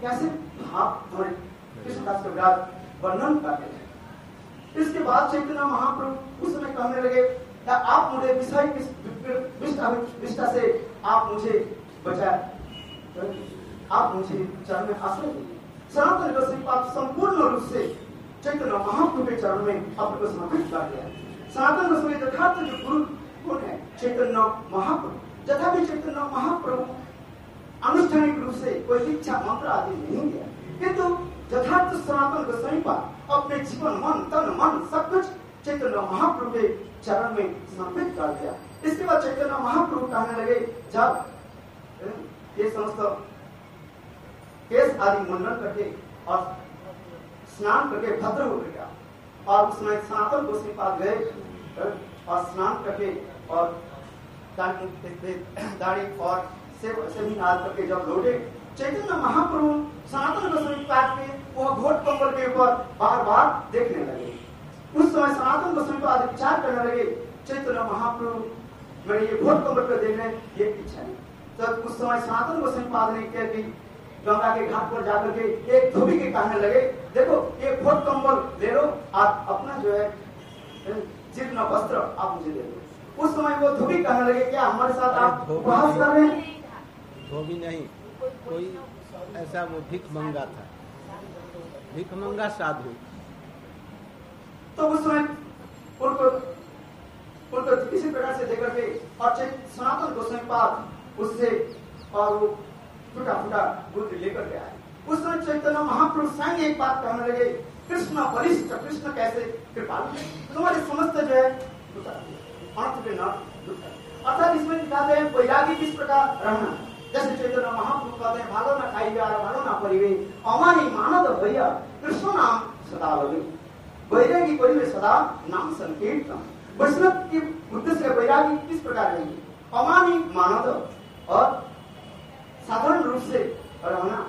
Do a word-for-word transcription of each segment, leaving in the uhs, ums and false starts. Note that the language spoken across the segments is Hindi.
कैसे भाव हमारे कृष्णदास कविराज वर्णन करते हैं। इसके बाद चैतन्य महाप्रभु उस समय कहने लगे, आप मुझे विषय विष्टा से आप मुझे बचाए, आप मुझे चरण में आश्रय दीजिए। सनातन गोस्वामी पाद संपूर्ण रूप से चैतन्य महाप्रभु के चरण में अपने को समर्पित कर दिया। सनातन गोस्वामी यथार्थ जो गुरु कौन है? चैतन्य महाप्रभु। तथापि चैतन्य महाप्रभु आनुष्ठानिक रूप से कोई दीक्षा मंत्र आदि नहीं दिया, किंतु यथार्थ सनातन गोस्वामी पाद अपने जीवन, मन, तन, मन सब कुछ चैतन्य महाप्रभु के चरण में समर्पित कर दिया। इसके बाद चैतन्य महाप्रभु कहने लगे, जब ये समस्त केस आदि मंडन करके और स्नान करके भद्र हो गया, और उसमें सनातन गोस्वामी पाद गए और स्नान करके और दाढ़ी और सेवी नाद करके जब लौटे, चैतन्य महाप्रभु सनातन गोस्वामी पाद के वह घोट कंबल के ऊपर बार बार देखने लगे। उस समय सनातन गोस्वामी पाद विचार करने लगे, चैतन्य महाप्रभु मेरे ये घोट कंबल पर देखने ये इच्छा नहीं। तब उस समय सनातन गोस्वामी पाद ने क्या कि गंगा के घाट पर जाकर के एक धोबी के कहने लगे, देखो ये घोट कंबल ले लो, आप अपना जो है जीर्ण वस्त्र आप मुझे दे दो। उस समय वो धोबी कहने लगे, क्या हमारे साथ आप उपवास कर रहे हैं? धोबी नहीं, कोई ऐसा वो भिख मंगा था, भिख मंगा साधु। तो उस समय उनको उनको किसी प्रकार से देकर के और सनातन गोस्वामी पाद उससे और वो फुटा फुटा दूध लेकर के आए। उस समय चैतन्य महाप्रभु स्वयं एक बात कहने लगे, कृष्ण बलिष्ठ, कृष्ण कैसे कृपालु, तुम्हारी समस्त जो है अर्थात इसमें दिखाते हैं वैरागी किस प्रकार रहना। जैसे चैतन्य महाप्रभु कहते हैं, भालो ना खाइबे और भालो ना परिवे, अमानी मानद भैया कृष्ण नाम सदा लगे। वैरागी परिवे सदा नाम संकीर्तन। वैष्णव की बुद्धि से वैरागी किस प्रकार रहेंगे? अमानी मानद और साधारण रूप से रहना,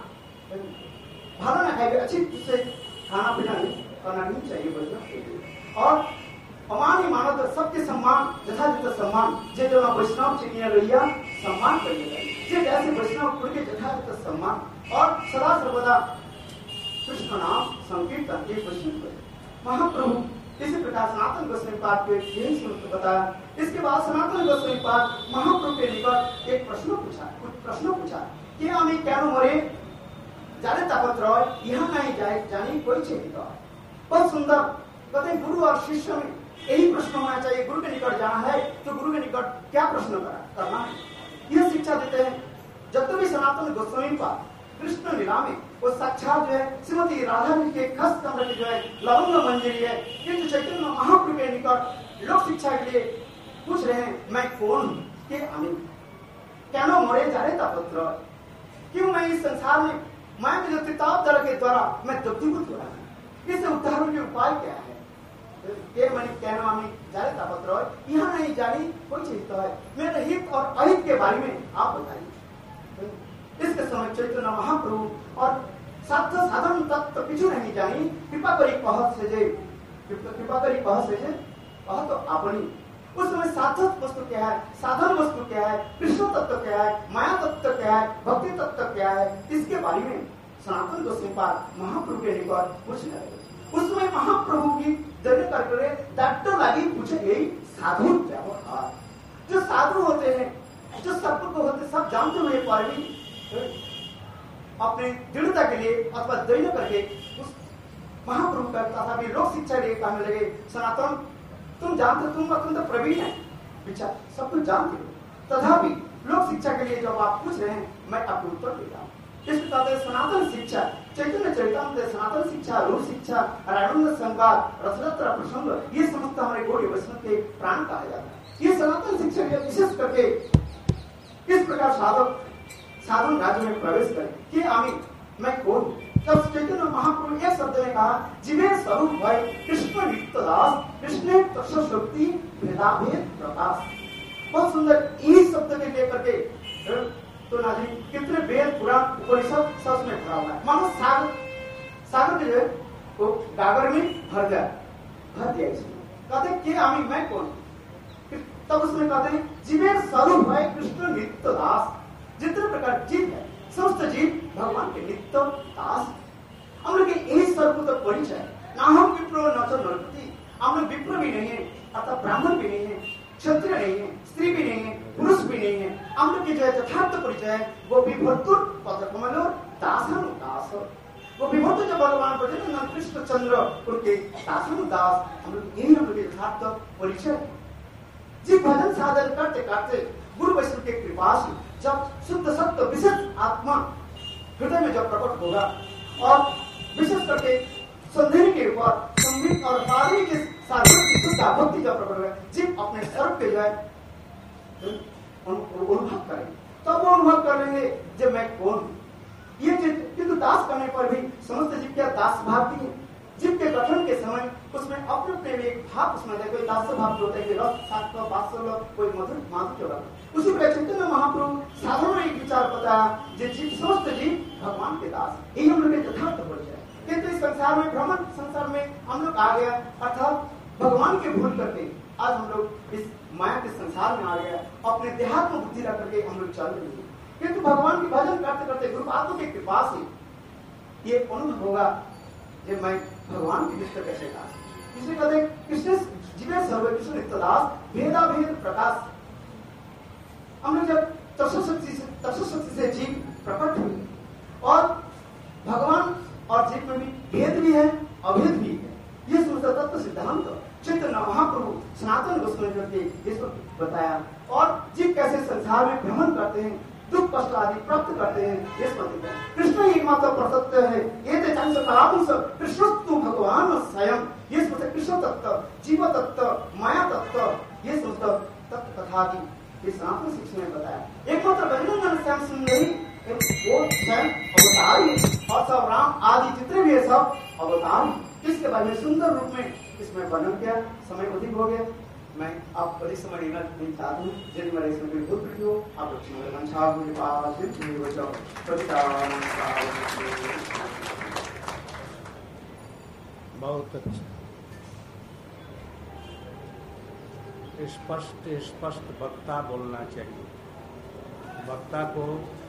भालो ना खाइबे, अच्छी से खाना पीना करना नहीं चाहिए वैष्णव के लिए। और अमानी मानद सबके सम्मान, यथायुत सम्मान, जे जो वैष्णव चिन्ह रहिया सम्मान करिएगा, जे जैसे वैष्णव कुल के यथायुत सम्मान और सदा सर्वदा कृष्ण नाम संकीर्तन ये वैष्णव महाप्रभु। इसी प्रकार सनातन गोस्वामी पाद के यही सूत्र बताया। इसके बाद सनातन गोस्वामी पाद महाप्रभु के निकट एक प्रश्न पूछा, कुछ प्रश्न पूछा कि हमें क्या मरे जाने ताकत रहे यहाँ नहीं जाए जाने कोई चाहिए। बहुत सुंदर कहते गुरु और शिष्य में यही प्रश्न होना चाहिए। गुरु के निकट जाना है तो गुरु के निकट क्या प्रश्न करना है, यह शिक्षा देते हैं। जब तक भी सनातन गोस्वामी पाद कृष्ण लीला में वो साक्षात जो है श्रीमती राधा जी के खस कमर की जो है लवंग मंजरी है, किंतु चैतन्य महाप्रभु के निकट लोक शिक्षा के लिए पूछ रहे हैं, मैं कौन हूँ के आने क्या मरे जा रहे तापत्र, क्यों मैं इस संसार में मैं जो किताब दर के द्वारा मैं दुग्धीभूत हो रहा हूँ, इससे उद्धारण के उपाय क्या है? के मैंने कहना हमें जाने तापत्र यहाँ नहीं जानी कोई चीज तो है, मेरे हित और अहित के बारे में आप बताइए। इसके समय चैतन्य महाप्रभु और साथ साधन तत्व पीछू नहीं जानी, कृपा करी पहत से जे कृपा करी पहत से जे पह तो अपनी। उस समय साधक वस्तु क्या है, साधन वस्तु क्या है, कृष्ण तत्व क्या है, माया तत्व क्या है, भक्ति तत्व क्या है, इसके बारे में सनातन गोस्वामी पाद महाप्रभु के निकट पूछने लगे। उस समय महाप्रभु की दर्द करके डॉक्टर लागी पूछे गई साधु क्या होता। जो साधु होते हैं, जो सब को होते सब जानते हुए पर भी अपने दृढ़ता के लिए अथवा दैन्य करके उस महाप्रभु करता था। लोक शिक्षा लिए कहने लगे, सनातन तुम जानते, तुम अत्यंत प्रवीण है, विचार सब कुछ जानते हो, तथापि लोक शिक्षा के लिए जब आप पूछ रहे हैं मैं आपको उत्तर देता हूँ। इस प्रकार सनातन शिक्षा, चैतन्य चरितामृत, सनातन शिक्षा, रूप शिक्षा, रामानंद संवाद, रथयात्रा प्रसंग, ये समस्त हमारे गौड़ीय वैष्णव के प्राण कहा जाता है। ये सनातन शिक्षा के विशेष करके इस प्रकार साधक साधन राज्य में प्रवेश करें कि आमी मैं कौन। तब चैतन्य महाप्रभु एक शब्द ने कहा, जीवे स्वरूप भय कृष्ण नित्य दास, कृष्ण तत्व शक्ति भेदाभेद प्रकाश। बहुत सुंदर इस शब्द के लेकर के तो नाजी कितने वेद पुराण उपनिषद सब में भरा हुआ है। मानो सागर सागर जो है वो गागर में भर गया, भर दिया इसमें। कहते कि आमी मैं कौन। तब उसमें कहते हैं जीवे स्वरूप भय कृष्ण नित्य दास। जितने प्रकार जीव है समस्त जीव भगवान के नित्य दास। हम लोग यही सर्वोत्तम परिचय, ना हम विप्र न तो नरपति, हम लोग विप्र भी नहीं है अर्थात ब्राह्मण भी नहीं है, क्षत्रिय नहीं है, स्त्री भी नहीं है, पुरुष भी नहीं है। हम लोग की जो है यथार्थ परिचय है वो विभर्तुर पदकमलो दासन दास। वो विभर्त जो भगवान ब्रजेंद्र कृष्ण चंद्र उनके दासन दास, हम लोग यही हम लोग यथार्थ परिचय। जी भजन साधन करते करते गुरु वैष्णव के कृपा से जब शुद्ध सत्य विशेष आत्मा हृदय में जब प्रकट होगा और विशेष करके संदेह के ऊपर संगीत और पानी के साधन की शुद्ध भक्ति जब प्रकट होगा, जीव अपने सर्व पे जो है अनुभव करेंगे। तब तो वो अनुभव कर लेंगे जब मैं कौन हूं। ये किंतु दास करने पर भी समस्त जीव क्या दास भाव की है। जीव के गठन के समय उसमें अपने अपने भी एक भाव उसमें कोई दास भाव होता है, रस सात्व वात्सल्य, कोई मधुर माधुर्य। उसी प्रकार चैतन्य महाप्रभु साधारण एक विचार बताया जो जीव समस्त जीव भगवान के दास। यही हम लोग के यथार्थ परिचय। किंतु इस संसार में भ्रमण संसार में हम लोग आ गया अर्थात भगवान के भूल करके आज हम लोग इस माया के संसार में आ गया, अपने देहात्म बुद्धि रख करके हम लोग चल रहे हैं। किंतु भगवान की भजन करते करते गुरु आत्मा की कृपा से ये अनुभव होगा कि मैं भगवान की निष्ठा कैसे दास। इसलिए कहते कृष्ण जीवे सर्व कृष्ण नित्यदास भेदा भेद प्रकाश। हम लोग जब तत्वशक्ति से तत्वशक्ति से जीव प्रकट हुई और भगवान और जीव में भी भेद भी है अभेद भी है, ये समस्त तत्व सिद्धांत चैतन्य महाप्रभु सनातन गोस्वामी ने इसको बताया। और जीव कैसे संसार में भ्रमण करते हैं, दुख कष्ट आदि प्राप्त करते हैं, इस पर कृष्ण ही एकमात्र प्रसत्य है। ये कृष्ण तू भगवान स्वयं, ये समस्त कृष्ण तत्व जीव तत्व माया तत्व ये समस्त तत्व कथा की सनातन शिक्षा ने बताया। एकमात्र गजनंदन श्याम सुंदरी वो स्वयं अवतार ही और सब राम आदि जितने भी है सब अवतार ही। इसके बारे में सुंदर रूप में इसमें वर्णन किया। समय अधिक हो गया, मैं आप अधिक समय लेना नहीं चाहता हूँ। यदि मेरा इसमें कोई भूल त्रुटि हो आप बहुत अच्छा, स्पष्ट स्पष्ट वक्ता बोलना चाहिए। वक्ता को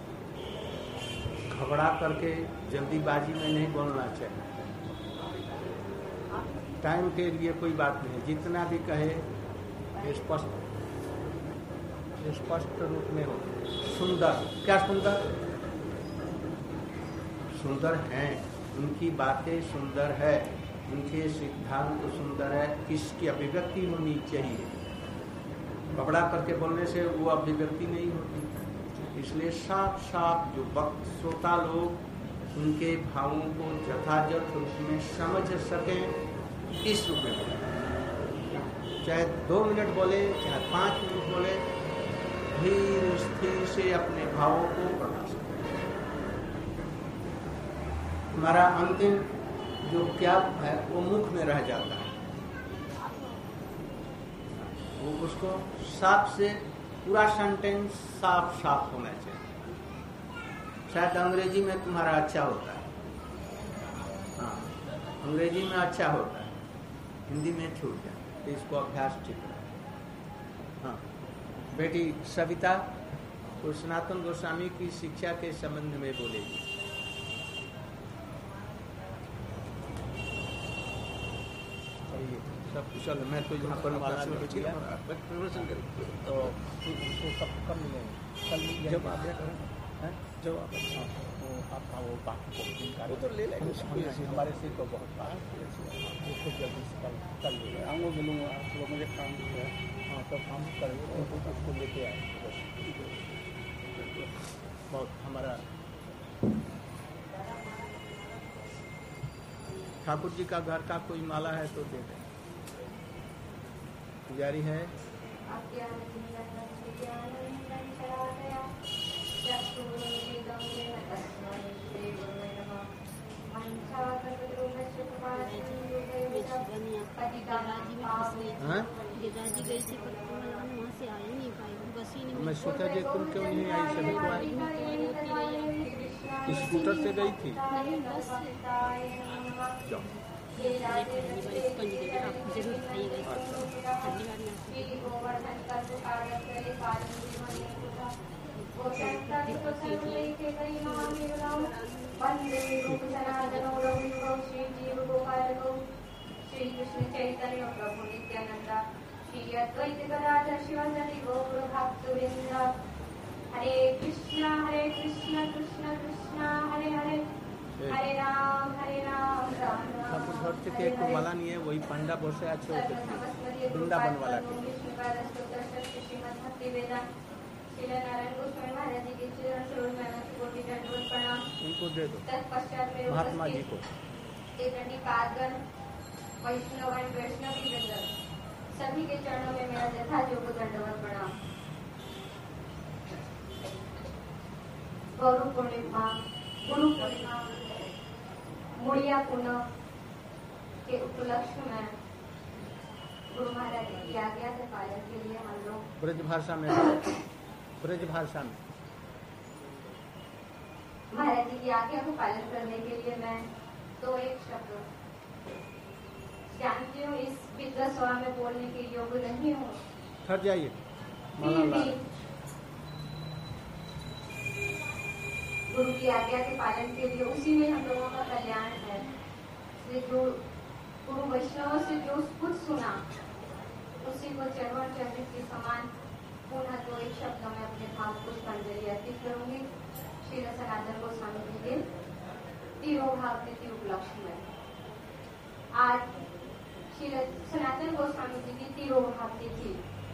घबरा करके जल्दीबाजी में नहीं बोलना चाहिए। टाइम के लिए कोई बात नहीं, जितना भी कहे स्पष्ट स्पष्ट रूप में हो। सुंदर, क्या सुंदर सुंदर हैं, उनकी बातें सुंदर है, उनके सिद्धांत सुंदर है, इसकी अभिव्यक्ति होनी चाहिए। घबरा करके बोलने से वो अभिव्यक्ति नहीं होती। इसलिए साफ साफ जो वक्त श्रोता लोग उनके भावों को यथार्थ रूप में समझ सकें, इस रूप में बोले। चाहे दो मिनट बोले चाहे पाँच मिनट बोले, धीर स्थिर से अपने भावों को प्रकाश करें। हमारा अंतिम जो क्या है वो मुख में रह जाता है, वो उसको साफ से पूरा सेंटेंस साफ साफ होना चाहिए। शायद अंग्रेजी में तुम्हारा अच्छा होता है, हाँ अंग्रेजी में अच्छा होता है, हिंदी में छूट जाए, तो इसको अभ्यास ठीक है। हाँ बेटी सविता तो सनातन गोस्वामी की शिक्षा के संबंध में बोलेगी। सब कुशल, मैं तो यहाँ पर प्रवचन करूँ तो उसको सब कब मिलेंगे, कल मिल जाएगा। जब आप हैं जब आप तो आपका वो बाकी को तो ले लेंगे, हमारे से तो बहुत बात उसको जल्दी से कल कल ले आऊँगा, मिलूँगा, तो मुझे काम है। हाँ तो काम करेंगे तो उसको लेके आए। बहुत हमारा ठाकुर जी का घर का कोई माला है तो दे दें। जारी है जी गई थी पर वहाँ से आ ही नहीं पाई, बस ही नहीं। मैं सोचा जी तुम क्यों नहीं आई, सभी को आई। स्कूटर से गई थी। नहीं बस आप जरूर आइएगा। धन्यवाद। वंदे रूप सनातनो रघुयुगौ श्री जीव गोपालकौ श्री कृष्ण चैतन्य प्रभु नित्यानंद श्री अद्वैत गदाधर शिवासादि गौर भक्तवृंद। हरे कृष्णा हरे कृष्णा कृष्ण कृष्णा हरे हरे हरे राम हरे राम राम राम घर থেকে একটু মালা নিয়ে ওই পান্ডা বসে আছে বৃন্দাবন वाला नारायण गोस्वामी महाराज जी के चरण सरोज में कोटि दंडवत प्रणाम। उनको दे दो तत्पश्चात मेरे महात्मा जी को पादगण वैष्णव एवं वैष्णवी वृंद सभी के चरणों में मेरा यथा योग दंडवत प्रणाम। गौरव पूर्णिमा गुरु पूर्णिमा मुड़िया पूनम के उपलक्ष्य में गुरु महाराज की आज्ञा के पालन के लिए हम लोग ब्रज भाषा में ब्रज भाषा में महाराज जी की आज्ञा को पालन करने के लिए मैं तो एक शब्द जानती हूँ इस विद्या सभा में बोलने के योग्य नहीं हूँ। ठहर जाइए फिर भी गुरु की आज्ञा के पालन के लिए उसी में हम लोगों का कल्याण है। जो गुरु वैष्णव से जो कुछ सुना उसी को चरण चरित के समान पुनः तो एक शब्द में अपने भाव को पुष्पांजलि अर्पित करूंगी। श्री सनातन गोस्वामी जी के तिरोभाव तिथि उपलक्ष्य में आज श्री सनातन गोस्वामी जी की तिरोभाव तिथि।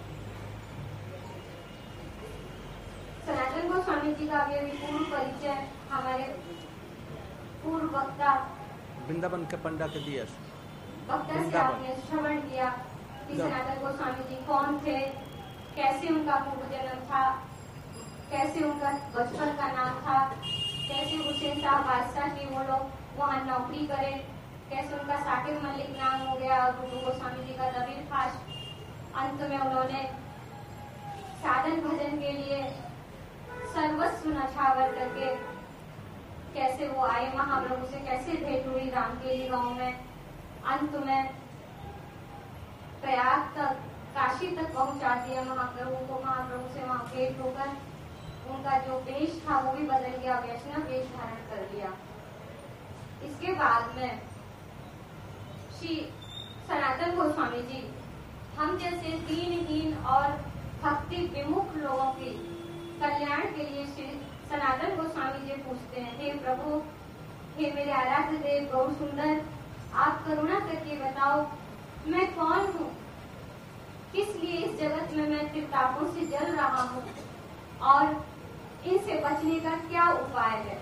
सनातन गोस्वामी जी का अभी अभी पूर्व परिचय हमारे पूर्व वक्ता वृंदावन के पंडा के दिया वक्ता से आपने श्रवण किया कि सनातन गोस्वामी जी कौन थे, कैसे उनका पूर्व जन्म था, कैसे उनका बचपन का नाम था, कैसे हुसैन साहब बादशाह की वो लोग वहाँ नौकरी करे, कैसे उनका साकिब मलिक नाम हो गया और गुरु गोस्वामी जी का दबीर खास। अंत में उन्होंने साधन भजन के लिए सर्वस्व नछावर करके कैसे वो आए महाप्रभु से, कैसे भेंट हुई रामकेली गांव में, अंत में प्रयाग तक काशी तक पहुंचा दिया महाप्रभु को। महाप्रभु से वहां भेंट होकर उनका जो वेश था वो भी बदल गया, वैष्णव वेश धारण कर लिया। इसके बाद में श्री सनातन गोस्वामी जी हम जैसे दीनहीन और भक्ति विमुख लोगों की कल्याण के लिए श्री सनातन गोस्वामी जी पूछते हैं, हे प्रभु, हे मेरे आराध्य देव गौर सुंदर, आप करुणा करके बताओ मैं कौन हूँ, किस लिए इस जगत में मैं त्रितापों से जल रहा हूँ और इनसे बचने का क्या उपाय है।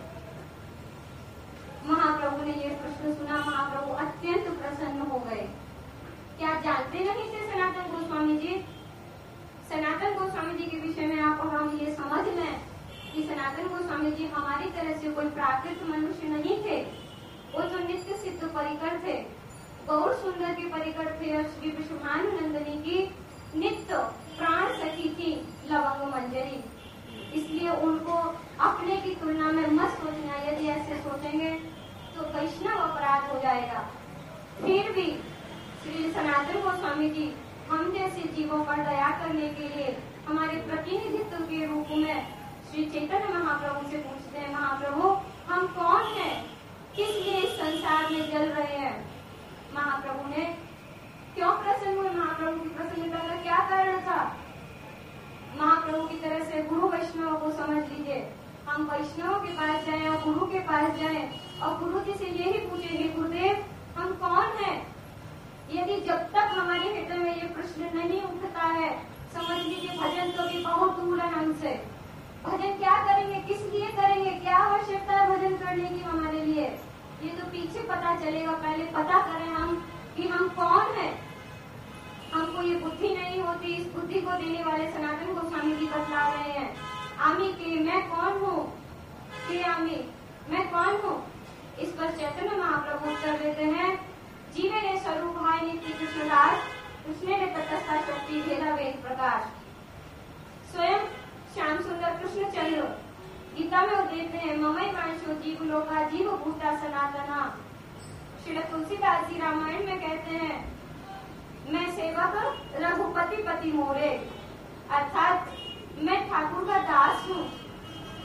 महाप्रभु ने यह प्रश्न सुना, महाप्रभु अत्यंत प्रसन्न हो गए। क्या जानते नहीं थे सनातन गोस्वामी जी? सनातन गोस्वामी जी के विषय में आप हम ये समझ लें कि सनातन गोस्वामी जी हमारी तरह से कोई प्राकृत मनुष्य नहीं थे, वो तो नित्य सिद्ध परिकर थे, गौर सुंदर के परिकर थे और श्री विश्वानंदिनी की नित्य प्राण सखी थी लवंग मंजरी। इसलिए उनको अपने की तुलना में मत सोचना, यदि ऐसे सोचेंगे तो वैष्णव अपराध हो जाएगा। फिर भी श्री सनातन गोस्वामी जी हम जैसे जीवों पर दया करने के लिए हमारे प्रतिनिधित्व के रूप में श्री चैतन्य महाप्रभु से पूछते हैं, महाप्रभु हम कौन हैं, किस लिए इस संसार में जल रहे हैं। महाप्रभु ने क्यों प्रसन्न हुए, महाप्रभु की प्रसन्नता का क्या कारण था। महाप्रभु की तरह से गुरु वैष्णव को समझ लीजिए, हम वैष्णव के पास जाएं और गुरु के पास जाएं और गुरु जी से यही पूछे, हे गुरुदेव हम कौन हैं। यदि जब तक हमारे हृदय में ये प्रश्न नहीं उठता है, समझ लीजिए भजन तो भी बहुत दूर है हमसे। भजन क्या करेंगे, किस लिए करेंगे, क्या आवश्यकता है भजन करने की हमारे लिए, ये तो पीछे पता चलेगा। पहले पता करें हम कि हम कौन हैं। हमको ये बुद्धि नहीं होती, इस बुद्धि को देने वाले सनातन गोस्वामी जी बतला रहे हैं। आमी के मैं कौन हूँ, के आमी मैं कौन हूँ। इस पर चैतन्य महाप्रभु उत्तर देते हैं, जीवे ने स्वरूप भाई नित्य कृष्णदास, कृष्ण ने तटस्था शक्ति भेदा वेद प्रकाश। स्वयं श्याम सुंदर कृष्ण चंद्र गीता में वो देते हैं, ममई मांशो जीव लोका जीव भूता सनातना। श्री तुलसीदास जी रामायण में कहते हैं, मैं सेवक रघुपति पति मोरे, अर्थात मैं ठाकुर का दास हूँ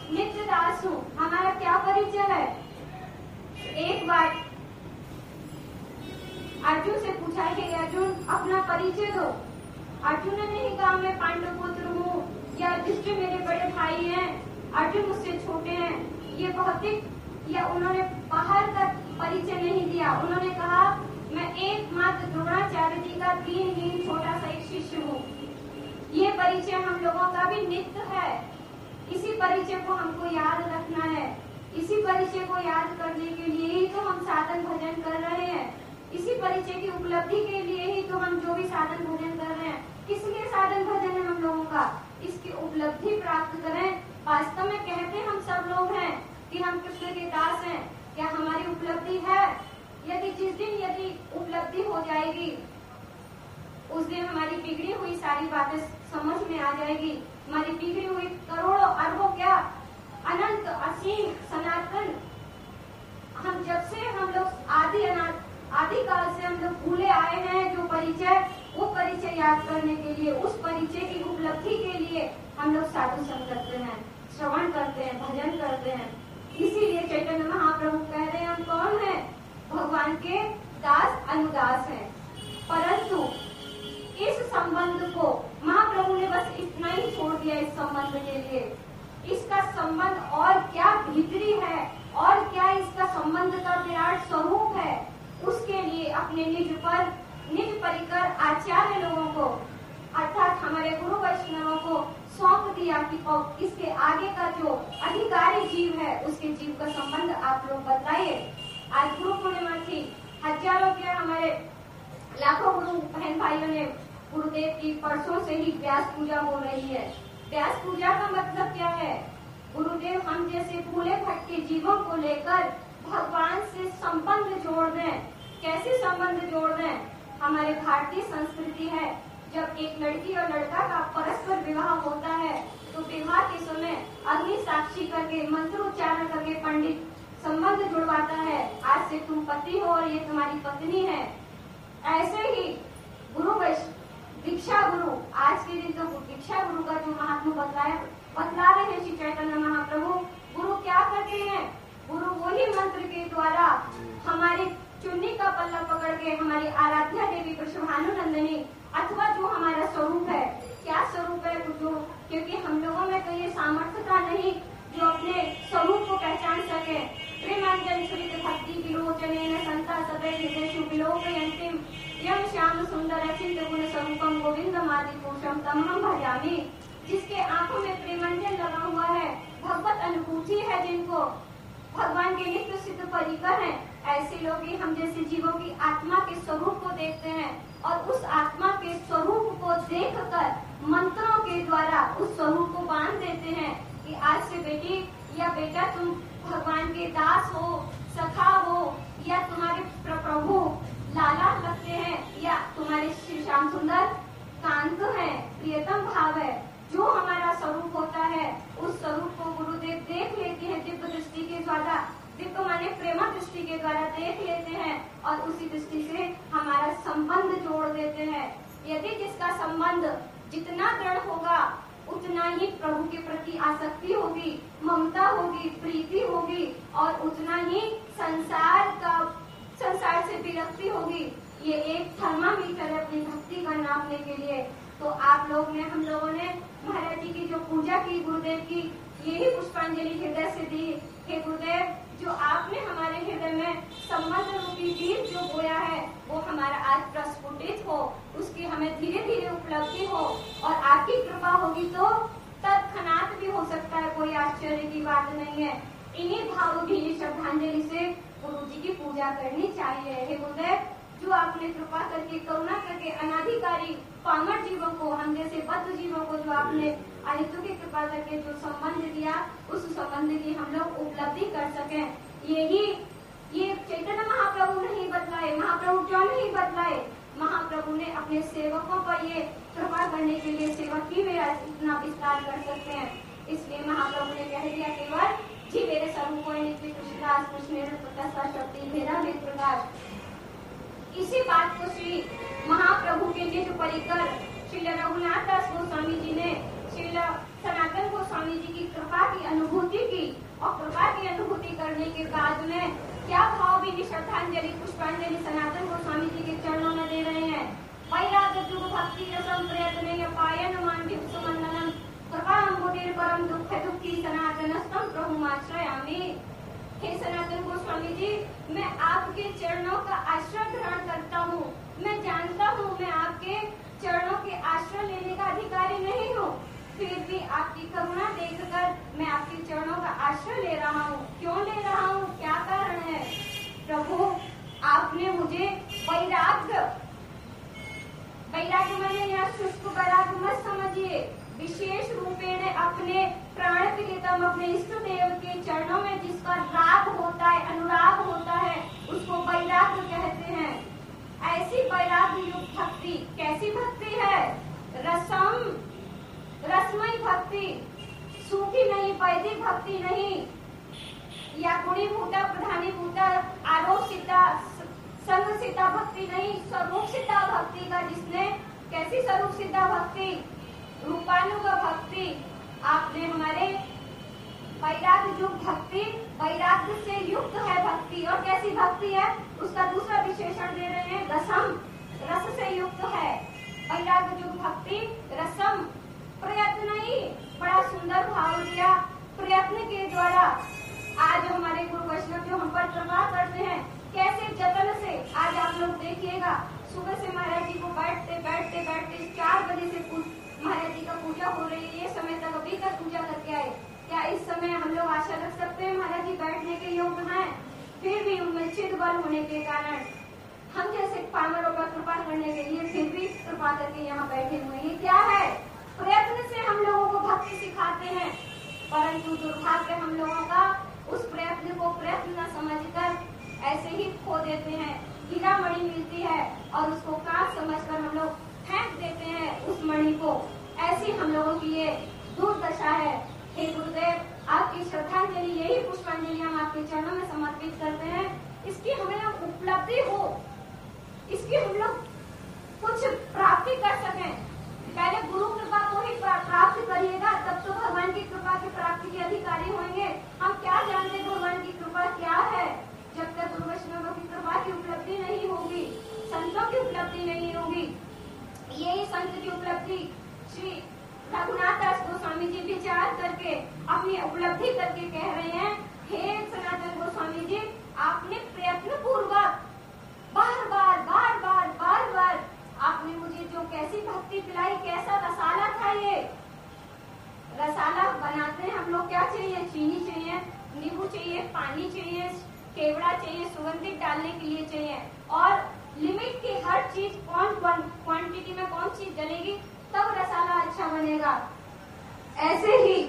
नित्य दास हूँ। हमारा क्या परिचय है? एक बार अर्जुन से पूछा कि अर्जुन अपना परिचय दो। अर्जुन ने नहीं कहा मैं पांडव पुत्र हूँ या युधिष्ठिर मेरे बड़े भाई हैं, अर्जुन मुझसे छोटे हैं। ये भौतिक या उन्होंने बाहर का परिचय नहीं दिया। उन्होंने कहा मैं एकमात्र द्रोणाचार्य जी का दीनहीन छोटा सा एक शिष्य हूँ। ये परिचय हम लोगों का भी नित्य है। इसी परिचय को हमको याद रखना है। इसी परिचय को याद करने के लिए ही तो हम साधन भजन कर रहे हैं। इसी परिचय की उपलब्धि के लिए ही तो हम जो भी साधन भजन कर रहे हैं। किस लिए साधन भजन है हम लोगों का? इसकी उपलब्धि प्राप्त करें। वास्तव में कहते हम सब लोग हैं कि हम कृष्ण के दास हैं। क्या हमारी उपलब्धि है? यदि जिस दिन यदि उपलब्धि हो जाएगी उस दिन हमारी बिगड़ी हुई सारी बातें समझ में आ जाएगी। हमारी बिगड़ी हुई करोड़ों अरबों क्या अनंत असीम सनातन, हम जब से हम लोग आदि अनादि आदि काल से हम लोग भूले आए हैं जो परिचय, वो परिचय याद करने के लिए, उस परिचय की उपलब्धि के लिए हम लोग साधु संग करते हैं, श्रवण करते हैं, भजन करते हैं। इसीलिए चैतन्य महाप्रभु कह रहे हैं हम कौन हैं? भगवान के दास अनुदास हैं। परंतु इस संबंध को महाप्रभु ने बस इतना ही छोड़ दिया। इस संबंध के लिए इसका संबंध और क्या भीतरी है और क्या इसका संबंध का विराट स्वरूप है, उसके लिए अपने निज पर निज परिकर आचार्य लोगों को अर्थात हमारे गुरु वैष्णवों को सौंप दिया कि इसके आगे का जो अधिकारी जीव है उसके जीव का संबंध आप लोग बताइए। आज गुरु पूर्णिमा थी, हजारों के हमारे लाखों गुरु बहन भाइयों ने गुरुदेव की परसों से ही व्यास पूजा हो रही है। व्यास पूजा का मतलब क्या है? गुरुदेव हम जैसे भूले भटके जीवों को लेकर भगवान से संबंध जोड़ दें। कैसे संबंध जोड़ दें? हमारे भारतीय संस्कृति है, जब एक लड़की और लड़का का परस्पर विवाह होता है तो विवाह के समय अग्नि साक्षी करके मंत्रोच्चारण करके पंडित संबंध जुड़वाता है। आज से तुम पति हो और ये तुम्हारी पत्नी है। ऐसे ही गुरु वैष्णव दीक्षा गुरु, आज के दिन तो दीक्षा गुरु का जो महात्मा बतलाया बतला रहे हैं श्री चैतन्य महाप्रभु। गुरु क्या करते हैं? गुरु वही मंत्र के द्वारा हमारी चुन्नी का पल्ला पकड़ के हमारी आराध्या देवी वृषभानुनंदिनी अथवा जो हमारा स्वरूप है, क्या स्वरूप है जो, क्योंकि हम लोगों में तो ये सामर्थ्यता नहीं जो अपने स्वरूप को पहचान सके। प्रेमांजन सुरित भक्ति विलोचने संता सदै हृदयेषु विलोकयन्तीं यम श्याम सुंदर चिंत गुण स्वरूपम गोविंदमादि पुरुषम तमहं भजामि। जिसके आंखों में प्रेमांजन लगा हुआ है, भगवत अनुभूति है, जिनको भगवान के नित्य सिद्ध परिकर हैं, ऐसे लोग ही हम जैसे जीवों की आत्मा के स्वरूप को देखते हैं और उस आत्मा के स्वरूप को देखकर मंत्रों के द्वारा उस स्वरूप को बांध देते हैं कि आज से बेटी या बेटा तुम भगवान के दास हो, सखा हो, या तुम्हारे प्रभु लाला लगते हैं, या तुम्हारे श्री श्याम सुंदर कांत है, प्रियतम भाव है। जो हमारा स्वरूप होता है उस स्वरूप को गुरुदेव देख लेते हैं दिव्य दृष्टि के द्वारा, दिव्य माने प्रेमा दृष्टि के द्वारा देख लेते हैं और उसी दृष्टि से हमारा संबंध जोड़ देते हैं। यदि जिसका संबंध जितना दृढ़ होगा उतना ही प्रभु के प्रति आसक्ति होगी, ममता होगी, प्रीति होगी और उतना ही संसार का संसार से विरक्ति होगी। ये एक थर्मामीटर है अपनी भक्ति का नापने के लिए। तो आप लोग ने हम लोगों ने महाराज जी की जो पूजा की गुरुदेव की, यही पुष्पांजलि हृदय से दी। हे गुरुदेव, जो आपने हमारे हृदय में संबंध रूपी बीज जो बोया है वो हमारा आज प्रस्फुटित हो, उसकी हमें धीरे धीरे उपलब्धि हो और आपकी कृपा होगी तो तत्क्षणात भी हो सकता है, कोई आश्चर्य की बात नहीं है। इन्हीं भावभीनी श्रद्धांजलि से गुरु जी की पूजा करनी चाहिए। हे गुरुदेव, जो आपने कृपा करके करुणा करके अनाधिकारी पामर जीवों को, हम जैसे बद्ध जीवों को जो आपने आदित्य की कृपा करके जो संबंध दिया, उस संबंध की हम लोग उपलब्धि कर सकें। यही ये चैतन्य महाप्रभु नहीं बतलाए, महाप्रभु क्यों नहीं बतलाए? महाप्रभु ने अपने सेवकों पर ये कृपा करने के लिए सेवक ही मेरा इतना विस्तार कर सकते हैं, इसलिए महाप्रभु ने कह दिया केवल जी मेरे स्वरूप को नित्य कृष्णदास कृष्ण शक्ति मेरा मित्र प्रकाश। इसी बात को श्री महाप्रभु के निज परिकर श्री रघुनाथ दास गोस्वामी जी ने श्री सनातन गोस्वामी जी की कृपा की अनुभूति की और कृपा की अनुभूति करने के बाद में क्या भावभीनी श्रद्धांजलि पुष्पांजलि सनातन गोस्वामी जी के चरणों में दे रहे हैं। वैराग्य जुग भक्ति रसम प्रयत्न पायन मांडिव सुमंडलम कृपा अम्बुदीर परम दुख दुखी सनातनस्तम प्रभु आश्रयामि। हे सनातन गोस्वामी जी, मैं आपके चरणों का आश्रय ग्रहण करता हूँ। मैं जानता हूँ मैं आपके चरणों के आश्रय लेने का अधिकारी नहीं हूँ, फिर भी आपकी करुणा देखकर मैं आपके चरणों का आश्रय ले रहा हूँ। क्यों ले रहा हूँ, क्या कारण है? प्रभु, आपने मुझे वैराग्य वैराग्य मैंने यहाँ शुष्क वैराग्य मत समझिए, विशेष रूपेण अपने प्राण प्रियतम अपने इष्ट देव के चरणों में जिसका राग होता है, अनुराग होता है, उसको वैराग्य कहते हैं। ऐसी वैराग्य युक्त भक्ति कैसी भक्ति है? रसम रसमयी भक्ति, सूखी नहीं, वैदिक भक्ति नहीं, या गुणीभूता प्रधानीभूता आरोपिता संगसिता भक्ति नहीं, स्वरूपसिता भक्ति का जिसने कैसी स्वरूपसिता भक्ति, रूपानुग भक्ति। आपने हमारे वैराग्य युक्त भक्ति, वैराग्य से युक्त है भक्ति। और कैसी भक्ति है उसका दूसरा विशेषण दे रहे हैं, रसम, रस से युक्त है। वैराग्य युक्त भक्ति रसम, प्रयत्न ही, बड़ा सुंदर भाव दिया। प्रयत्न के द्वारा आज हमारे गुरु वैष्णव जो हम पर कृपा करते हैं, कैसे जतन से आज आप लोग देखिएगा, सुबह से महाराज जी को बैठते बैठते बैठते चार बजे से महाराज जी का पूजा हो रही है, ये समय तक अभी तक पूजा करके आए। क्या इस समय हम लोग आशा रख सकते हैं महाराज जी बैठने के योग्य हैं? फिर भी उनमें चिद बल होने के कारण हम जैसे पामरों पर कृपा करने के लिए फिर भी कृपा करके यहाँ बैठे हुए हैं। क्या है? प्रयत्न से हम लोगों को भक्ति सिखाते हैं, परंतु दुर्भाग्य हम लोगों का उस प्रयत्न को प्रयत्न न समझकर ऐसे ही खो देते हैं। हीरा मणि मिलती है और उसको कांच समझकर हम लोग फेंक देते हैं उस मणि को। ऐसी हम लोगों की ये दुर्दशा है। हे गुरुदेव, आपकी श्रद्धांजलि, यही पुष्पांजलि हम आपके चरणों में समर्पित करते हैं। इसकी हमें उपलब्धि हो, इसकी हम लोग कुछ प्राप्ति कर सकें। पहले गुरु कृपा को ही प्राप्त करिएगा, तब तो भगवान की कृपा की प्राप्ति के अधिकारी होंगे। हम क्या जानते भगवान की कृपा क्या है? जब तक गुरु वैष्णव की कृपा की उपलब्धि नहीं होगी, संतों की उपलब्धि नहीं होगी। यही संत की उपलब्धि श्री रघुनाथ दास गोस्वामी जी विचार करके अपनी उपलब्धि करके कह रहे हैं, हे सनातन गोस्वामी जी, आपने प्रयत्न पूर्वक बार बार बार बार बार बार आपने मुझे जो कैसी भक्ति पिलाई, कैसा रसाला था ये। रसाला बनाते हैं हम लोग, क्या चाहिए? चीनी चाहिए, नींबू चाहिए, पानी चाहिए, केवड़ा चाहिए, सुगंधित डालने के लिए चाहिए, और लिमिट की हर चीज कौन क्वांटिटी में कौन चीज डलेगी तब रसाला अच्छा बनेगा। ऐसे ही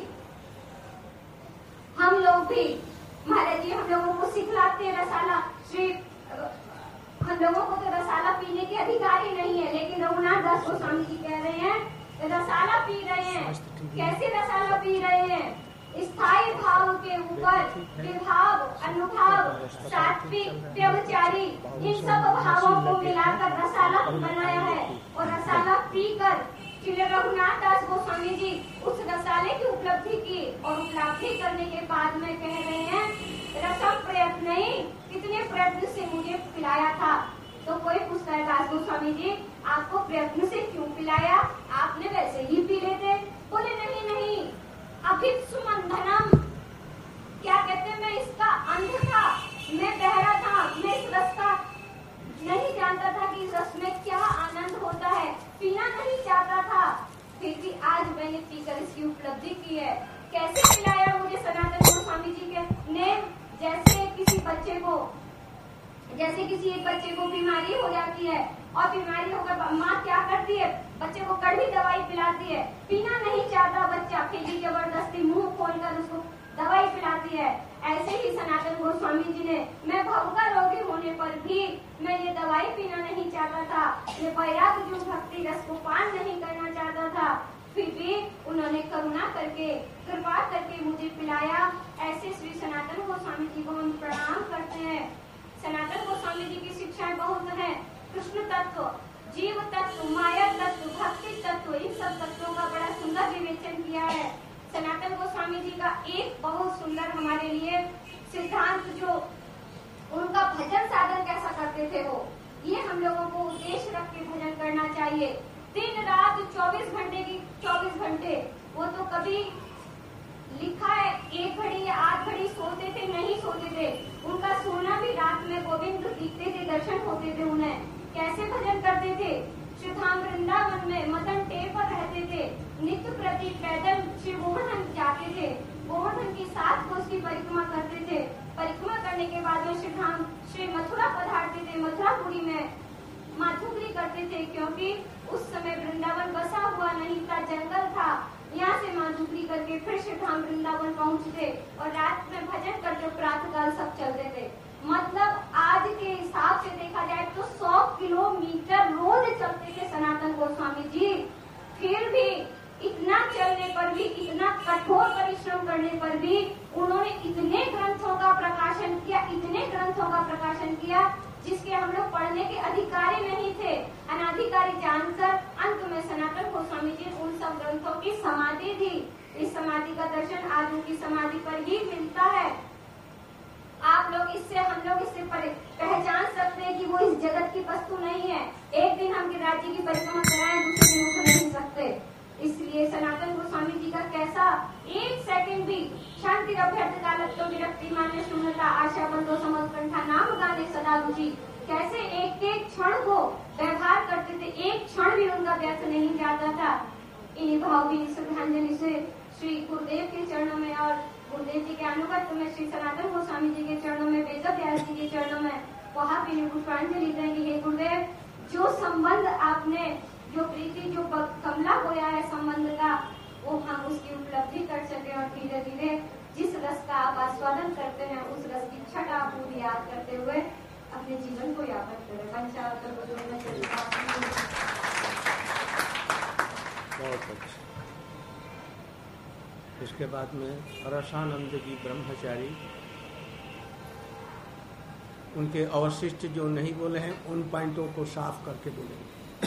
हम लोग भी महाराज जी हम लोगों को सिखलाते हैं रसाला। श्री हम लोगों को तो रसाला पीने के अधिकारी नहीं है, लेकिन रघुनाथ दास गोस्वामी जी कह रहे हैं रसाला पी रहे हैं। कैसे रसाला पी रहे हैं? स्थायी भाव के ऊपर विभाव, अनुभाव, सात्विक, व्यभिचारी, इन सब भावों को मिलाकर रसाला बनाया है। और रसाला पीकर श्री रघुनाथ दास गोस्वामी जी उस रसाले की उपलब्धि की, और उपलब्धि करने के बाद में कह रहे हैं रसम प्रयत्न नहीं, कितने प्रयत्न से मुझे पिलाया था। तो कोई पूछता है दास गोस्वामी जी आपको प्रयत्न से क्यों पिलाया? आपने वैसे ही पी लेते। बोले नहीं नहीं, अभिप्सुमंधनम, क्या कहते हैं, मैं इसका अंध था, मैं बहरा था, मैं इस रस का नहीं जानता था कि इस रस में क्या आनंद होता है, पीना नहीं चाहता था, फिर भी आज मैंने पीकर इसकी उपलब्धि की है। कैसे पिलाया मुझे सनातन गोस्वामी जी के ने? जैसे किसी बच्चे को जैसे किसी एक बच्चे को बीमारी हो जाती है, और बीमारी होकर माँ क्या करती है, बच्चे को कड़वी दवाई पिलाती है, पीना नहीं चाहता बच्चा, फिर भी जबरदस्ती मुंह खोलकर उसको दवाई पिलाती है। ऐसे ही सनातन गोस्वामी जी ने, मैं भवका रोगी होने पर भी मैं ये दवाई पीना नहीं चाहता था, ये वैराग्य जो भक्ति रस को पान नहीं करना चाहता था, फिर भी उन्होंने करुणा करके कृपा करके मुझे पिलाया। ऐसे श्री सनातन गोस्वामी जी को हम प्रणाम करते हैं। सनातन गोस्वामी जी की शिक्षाएं बहुत हैं। कृष्ण तत्व, जीव तत्व, माया तत्व, भक्ति तत्व, इन सब तत्वों का बड़ा सुंदर विवेचन किया है। सनातन गोस्वामी जी का एक बहुत सुंदर हमारे लिए सिद्धांत, जो उनका भजन साधन कैसा करते थे वो, ये हम लोगों को उद्देश्य रख के भजन करना चाहिए। दिन रात चौबीस घंटे की चौबीस घंटे, वो तो कभी लिखा है एक घड़ी या आध घड़ी सोते थे, नहीं सोते थे। उनका सोना भी रात में गोविंद दिखते थे, दर्शन होते थे उन्हें। कैसे भजन करते थे? श्रीधाम वृंदावन में मदन टेप पर रहते थे, नित्य प्रति पैदल श्री गोवर्धन जाते थे, गोवर्धन की सात कोस की परिक्रमा करते थे। परिक्रमा करने के बाद में श्रीधाम श्री मथुरा पधारते थे, मथुरापुरी में माधुकरी करते थे, क्योंकि उस समय वृंदावन बसा हुआ नहीं था, जंगल था। यहाँ से माधुकरी करके फिर श्रीधाम वृंदावन पहुँचते और रात में भजन करते, प्रातः काल सब चलते थे। मतलब आज के हिसाब से देखा जाए तो सौ किलोमीटर रोज चलते थे सनातन गोस्वामी जी। फिर भी इतना चलने पर भी, इतना कठोर परिश्रम करने पर भी उन्होंने इतने ग्रंथों का प्रकाशन किया, इतने ग्रंथों का प्रकाशन किया जिसके हम लोग पढ़ने के अधिकारी नहीं थे, अनाधिकारी जानकर अंत में सनातन गोस्वामी जी उन सब ग्रंथों की समाधि थी। इस समाधि का दर्शन आज उनकी समाधि पर ही मिलता है। आप लोग इससे, हम लोग इससे पहचान सकते हैं कि वो इस जगत की वस्तु नहीं है। एक दिन हम राज्य की परिक्रमा कराएं, दूसरे दिन उठ नहीं सकते। इसलिए सनातन गोस्वामी जी का कैसा एक सेकंड भी शांति अभ्यर्थ कालत्व विरक्ति मान्य शून्यता आशा बंधो समकंठा नाम गाने सदा रुचि, कैसे एक एक क्षण को व्यवहार करते थे, एक क्षण भी उनका व्यर्थ नहीं जाता था। इन्हीं भावभीनी श्रद्धांजलि से श्री गुरुदेव के चरणों में और गुरुदेव जी के अनुगत्य में श्री सनातन गोस्वामी जी के चरणों में, वेद व्यास जी के चरणों में वहाँ भी पुष्पांजलि देंगे। हे गुरुदेव, जो संबंध आपने, जो प्रीति, जो कमला होया है संबंध का, वो हम उसकी उपलब्धि कर सके और धीरे धीरे जिस रस का आप आस्वादन करते हैं उस रस की छटा पूरी याद करते हुए अपने जीवन को यापन करें। पंचावतर बहुत अच्छा। उसके बाद में रसानंद जी ब्रह्मचारी, उनके अवशिष्ट जो नहीं बोले हैं उन पॉइंटों को साफ करके बोलेंगे।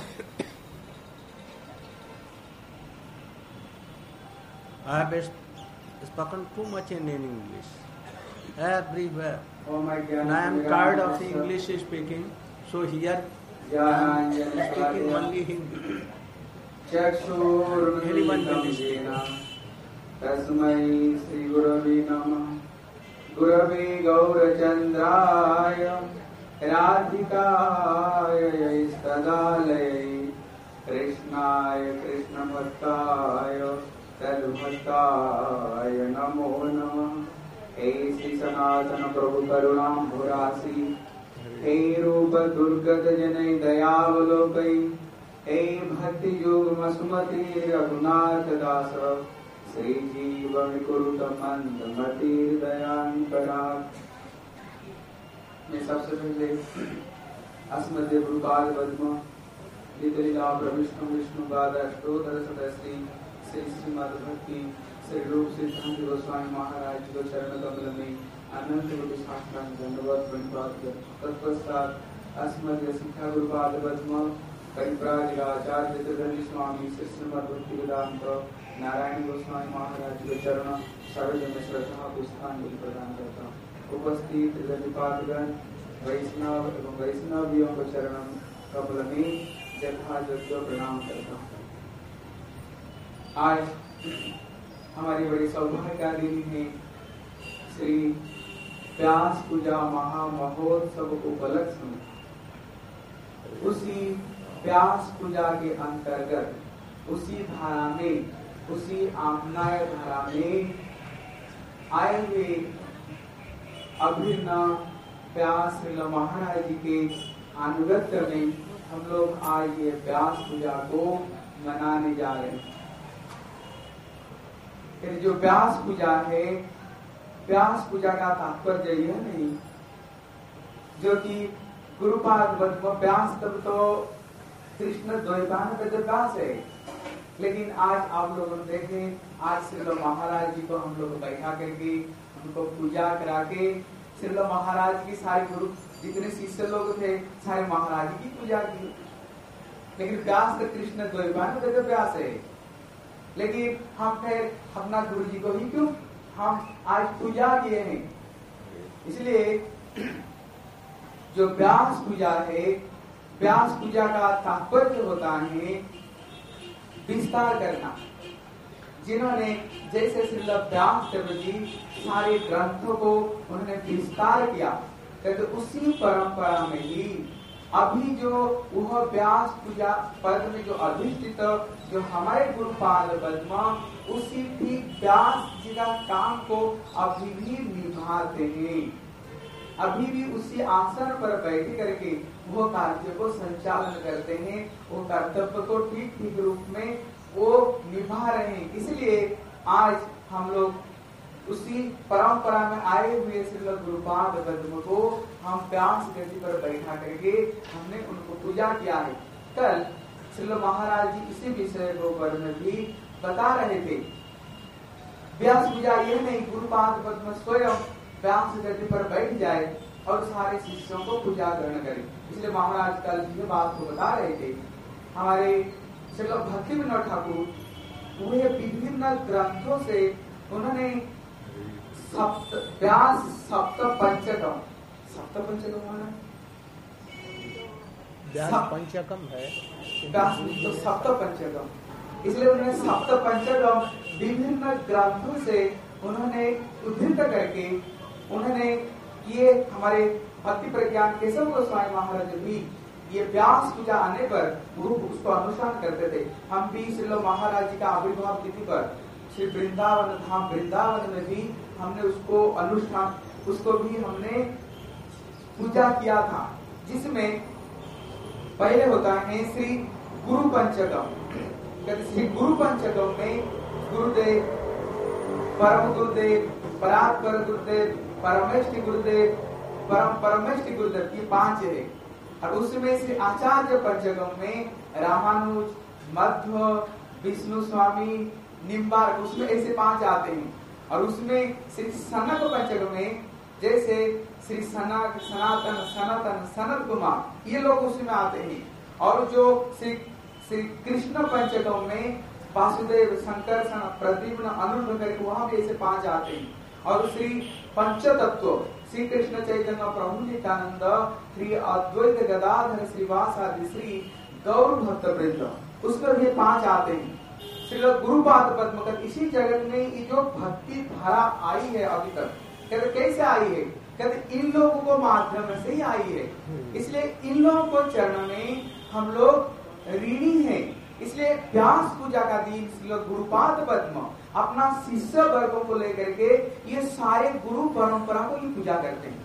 I have spoken too much in English everywhere. Oh my God! And I am tired of the English speaking, so here I am speaking only Hindi. Anyone can listen. तस्मै श्री गुरवे नमः। गुरवे गौरचन्द्राय राधिकाय स्तदालये कृष्णाय कृष्णभक्ताय तद्भक्ताय नमो नमः। हे श्री सनातन प्रभु करुणाम्भुरासि, हे रूप दुर्गत जनै दयावलोकै, हे भक्ति युग सुमति रघुनाथ दास, श्री जीवन कुरुत मंद मति दयान्तरा। मैं सबसे पहले अस्मदेव रूपाल पद्म लीला प्रविष्णु विष्णु पाद अष्टोत्तर शतश्री श्री श्रीमद भक्ति श्री रूप सिद्धांत गोस्वामी महाराज को चरण कमल में अनंत कोटि साष्टांग दंडवत प्रणिपात। तत्पश्चात अस्मद्य शिक्षा गुरुपाद पद्म परिव्राज आचार्य चतुर्धर्मी स्वामी श्री श्रीमद भक्ति वेदांत नारायण गोस्वामी महाराज के चरण सर्वजन श्रद्धा पुष्पांजलि प्रदान करता हूँ। उपस्थित दंडपातगण वैष्णव एवं वैष्णवियों को चरण कमल में यथायोग्य प्रणाम करता हूँ। आज हमारी बड़ी सौभाग्य का दिन है। श्री व्यास पूजा महा महोत्सव उपलक्ष्य में उसी व्यास पूजा के अंतर्गत उसी धारा में, उसी आमनाय धारा में आए हुए अभिन्न व्यास श्रील महाराज जी के अनुगत्य में हम लोग आज ये व्यास पूजा को मनाने जा रहे हैं। जो व्यास पूजा है, व्यास पूजा का तात्पर्य यह नहीं जो कि गुरुपाद पद्म व्यास, तब तो कृष्ण द्वैतान का जो व्यास है, लेकिन आज आप लोगों ने देखे, आज श्रील महाराज जी को हम लोग बैठा करके उनको पूजा करा के श्रील महाराज की सारे गुरु जितने शिष्य लोग थे सारे महाराज की पूजा की। लेकिन व्यास तो कृष्ण द्वैपायन वेद व्यास है। लेकिन हम फिर अपना गुरु जी को ही क्यों हम आज पूजा किए हैं। इसलिए जो व्यास पूजा है, व्यास पूजा का तात्पर्य होता है विस्तार करना। जिन्होंने जैसे श्री व्यास देव जी सारे ग्रंथों को उन्होंने विस्तार किया, तो उसी परंपरा में ही अभी जो वह व्यास पूजा पद में जो अधिष्ठित जो हमारे गुरुपाद पद्मा, उसी भी व्यास जी का काम को अभी भी निभाते हैं। अभी भी उसी आसन पर बैठ करके वो कार्य को संचालन करते हैं, वो कर्तव्य को ठीक ठीक रूप में वो निभा रहे हैं। इसलिए आज हम लोग उसी परंपरा में आए हुए श्री गुरुपाद पद्म को हम व्यास गति पर बैठा करके हमने उनको पूजा किया है। कल श्री महाराज जी इसी विषय को पर में भी बता रहे थे। व्यास पूजा यह नहीं गुरुपाद पद्म स्वयं व्यास गति पर बैठ जाए और सारे शिष्यों को पूजा ग्रहण करे। इसलिए महाराज कल ये बात को बता रहे थे। हमारे श्री भक्ति विनोद ठाकुर वे विभिन्न ग्रंथों से उन्होंने सप्त व्यास सप्त पंचकम सप्त पंचकम होना व्यास पंचकम है व्यास तो सप्त पंचकम, इसलिए उन्होंने सप्त पंचकम विभिन्न ग्रंथों से उन्होंने उद्धृत करके उन्होंने ये हमारे भक्ति प्रज्ञान केशव गोस्वामी महाराज भी ये व्यास पूजा आने पर वो उसको अनुष्ठान करते थे। हम भी श्री महाराज जी का आविर्भाव तिथि पर श्री वृंदावन धाम वृंदावन में भी हमने उसको अनुष्ठान उसको भी हमने पूजा किया था, जिसमें पहले होता है श्री गुरु पंचकम। श्री गुरु पंचकम में गुरुदेव, परम गुरुदेव, परात्पर गुरुदेव, परमेष्टि गुरुदेव, परम परमेष्टि गुरुदेव, ये पांच है। और उसमें श्री आचार्य पंचकम में रामानुज, मध्व, विष्णु स्वामी, निम्बार्क, उसमें ऐसे पांच आते हैं। और उसमें श्री सनक पंचकम में जैसे श्री सनक, सनातन, सनातन, सनत कुमार, ये लोग उसमें आते हैं। और जो श्री श्री कृष्ण पंचकम में वासुदेव, शंकर, प्रद्युम्न, अनिरुद्ध करके वहां भी ऐसे पांच आते हैं। और श्री पंचतत्व श्री कृष्ण चैतन्य प्रभु नित्यानंद, श्री अद्वैत गदाधर श्रीवासादि श्री गौर भक्त वृंद, उसमें भी पांच आते हैं। श्री गुरुपाद पद्म का इसी जगत में ये जो भक्ति धारा आई है अभी तक, कहते कैसे आई है, कहते इन लोगों को माध्यम से ही आई है। इसलिए इन लोगों को चरण में हम लोग ऋणी हैं। इसलिए व्यास पूजा का दिन श्री गुरुपाद पद्म अपना शिष्य वर्गों को लेकर के ये सारे गुरु परंपरा को ये पूजा करते हैं।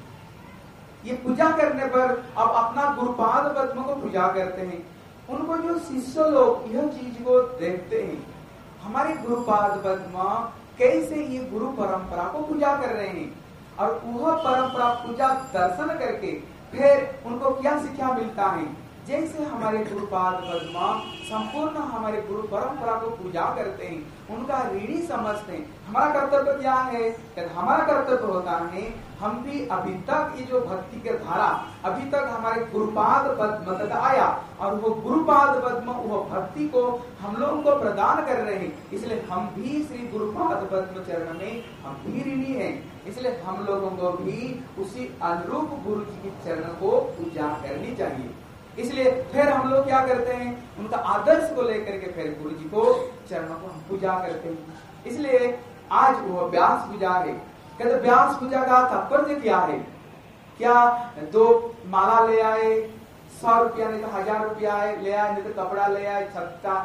ये पूजा करने पर अब अपना गुरुपाद पद्म को पूजा करते हैं। उनको जो शिष्य लोग यह चीज को देखते हैं, हमारे गुरुपाद पद्म कैसे ये गुरु परंपरा को पूजा कर रहे हैं, और वह परंपरा पूजा दर्शन करके फिर उनको क्या शिक्षा मिलता है। जैसे हमारे गुरुपाद पद्मा संपूर्ण हमारे गुरु परंपरा को पूजा करते हैं, उनका ऋणी समझते हैं। हमारा कर्तव्य क्या है, हमारा कर्तव्य होता है हम भी अभी तक ये जो भक्ति के धारा अभी तक हमारे गुरुपाद पद्म तक आया, और वो गुरुपाद पद्म वो भक्ति को हम लोगों को प्रदान कर रहे हैं। इसलिए हम भी श्री गुरुपाद पद्म चरण में हम भी ऋणी हैं। इसलिए हम लोगों को भी उसी अनुरूप गुरु जी के चरण को पूजा करनी चाहिए। इसलिए फिर हम लोग क्या करते हैं, उनका आदर्श को लेकर के फिर गुरु जी को चरणों को हम पूजा करते हैं। इसलिए आज वो व्यास पूजा है। कहते व्यास पूजा का तात्पर्य क्या है, क्या दो माला ले आए, सौ रुपया नहीं तो हजार रुपया ले आए, नहीं तो कपड़ा ले आए, छत्ता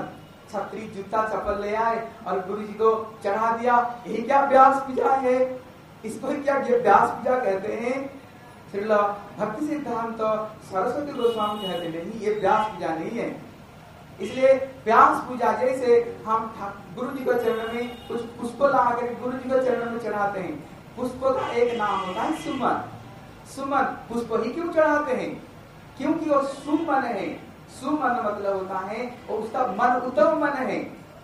छतरी जूता चप्पल ले आए और गुरु जी को चढ़ा दिया, यही क्या व्यास पूजा है? इसको क्या ये व्यास पूजा कहते हैं? श्रील भक्ति सिद्धांत तो सरस्वती गोस्वामी कहते नहीं, ये व्यास पूजा नहीं है। इसलिए व्यास पूजा जैसे हम गुरु जी को चरण में कुछ पुष्प ला कर गुरु जी को चरण में चढ़ाते हैं। पुष्प का एक नाम होता है सुमन। सुमन पुष्प ही क्यों चढ़ाते हैं? क्योंकि वो सुमन है। सुमन मतलब होता है और उसका मन उत्तम मन है।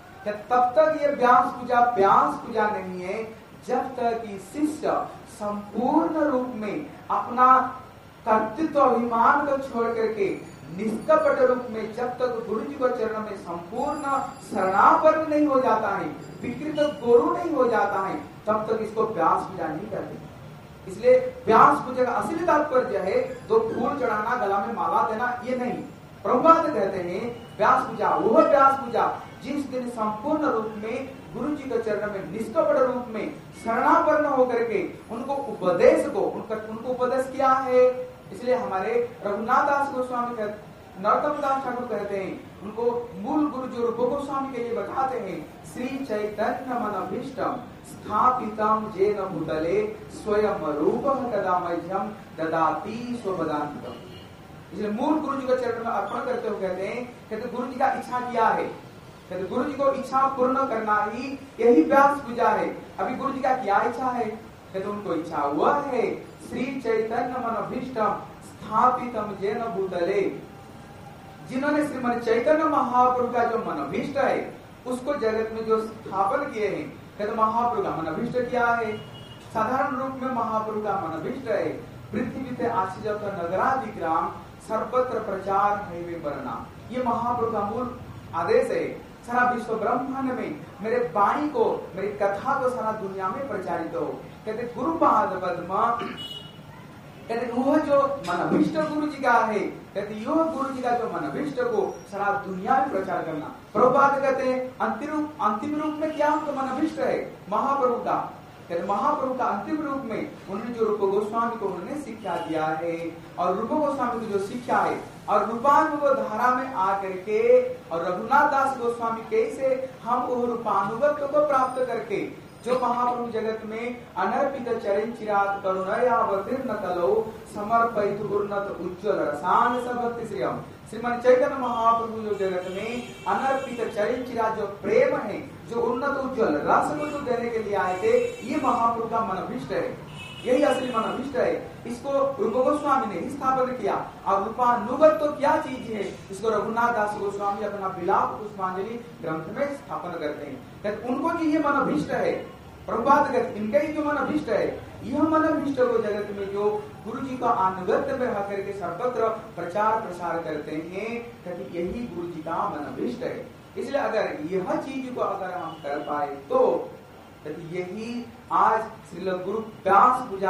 तब तक ये व्यास पूजा व्यास पूजा नहीं है जब तक कि शिष्य संपूर्ण रूप में अपना कर्तृत्व अभिमान को छोड़ करके निष्कपट रूप में जब तक गुरु जी को चरण में संपूर्ण शरणापन्न नहीं हो जाता है, विकृत गुरु नहीं हो जाता है, तब तक इसको व्यास पूजा नहीं करते। इसलिए व्यास पूजा का असली तात्पर्य है दो फूल चढ़ाना, गला में माला देना, ये नहीं। प्रभुपाद कहते हैं व्यास पूजा वह व्यास पूजा जिस दिन संपूर्ण रूप में गुरु जी के चरण में निष्कपट रूप में शरणापन्न होकर के उनको उपदेश को उनका उनको उपदेश किया है। इसलिए हमारे रघुनाथ दास गोस्वामी कहते, नरोत्तम दास ठाकुर कहते हैं, उनको मूल गुरु जो रूप गोस्वामी के लिए बताते हैं, श्री चैतन्य मनभीष्टम स्थापितम जेन भूतले स्वयं रूपम कदा मह्यम ददाति स्वपदान्तिकम। इसलिए मूल गुरु जी के चरण में अर्पण करते हुए कहते हैं, कहते गुरु जी का इच्छा किया है, कहते गुरु जी को इच्छा पूर्ण करना ही यही व्यास पूजा है। अभी गुरु जी का क्या इच्छा है? कहते उनको इच्छा हुआ है श्री चैतन्य मनभीष्टम स्थापितम जेन भूतले, जिन्होंने श्रीमन चैतन्य महाप्रभु का जो मनभीष्ट है उसको जगत में जो स्थापन किए हैं। कहते महाप्रभु का मनभीष्ट क्या है? साधारण रूप में महाप्रभु का मनभीष्ट है पृथ्वी से आशीष नगराधिग्राम सर्वत्र प्रचार है वे वर्णा। ये महाप्रभु का मूल आदेश है। सारा विश्व ब्रह्मांड में मेरे वाणी को, मेरी कथा को सारा दुनिया में प्रचारित हो। कहते गुरुपाद पद्मा, कहते वह जो मनभीष्ट गुरु जी का है, कहते यह गुरु जी का जो मनभीष्ट को सारा दुनिया में प्रचार करना। प्रभुपाद कहते हैं अंतिम रूप अंतिम रूप में क्या उनका मनभीष्ट है? महाप्रभु का। कहते महाप्रभु का अंतिम रूप में उन्होंने जो रूप गोस्वामी को उन्होंने शिक्षा दिया है, और रूप गोस्वामी की जो शिक्षा है और रूपानुभव धारा में आकर के और रघुनाथ दास गोस्वामी कैसे हम वो रूपानुगत्व को प्राप्त करके जो महाप्रभु जगत में अनर्पित चरण चिरात करुणयावतीर्ण कलो समर्पित उन्नत उज्ज्वल रसान भक्ति श्रियम। श्रीमन चैतन्य महाप्रभु जो जगत में अनर्पित चरण चिरात जो प्रेम है, जो उन्नत उज्ज्वल रस को जो देने के लिए आए थे, ये महाप्रभु का मनभीष्ट है, यही असली मनभीष्ट है। इसको रूप गोस्वामी ने ही स्थापन किया। और रूपानुगत तो क्या चीज है, इसको रघुनाथ दास गोस्वामी अपना विलाप पुष्पांजलि ग्रंथ में स्थापन करते हैं। उनको जो ये मनभीष्ट है, प्रभुपाद कहते इनका ही जो मनभीष्ट है, यह मनभीष्ट को जगत में जो गुरु जी का अनुगत्य में होकर के सर्वत्र प्रचार प्रसार करते हैं, कहते यही गुरु जी का मनभीष्ट है। इसलिए अगर यह चीज को अगर हम कर पाए तो यही आज श्रील गुरु व्यास पूजा,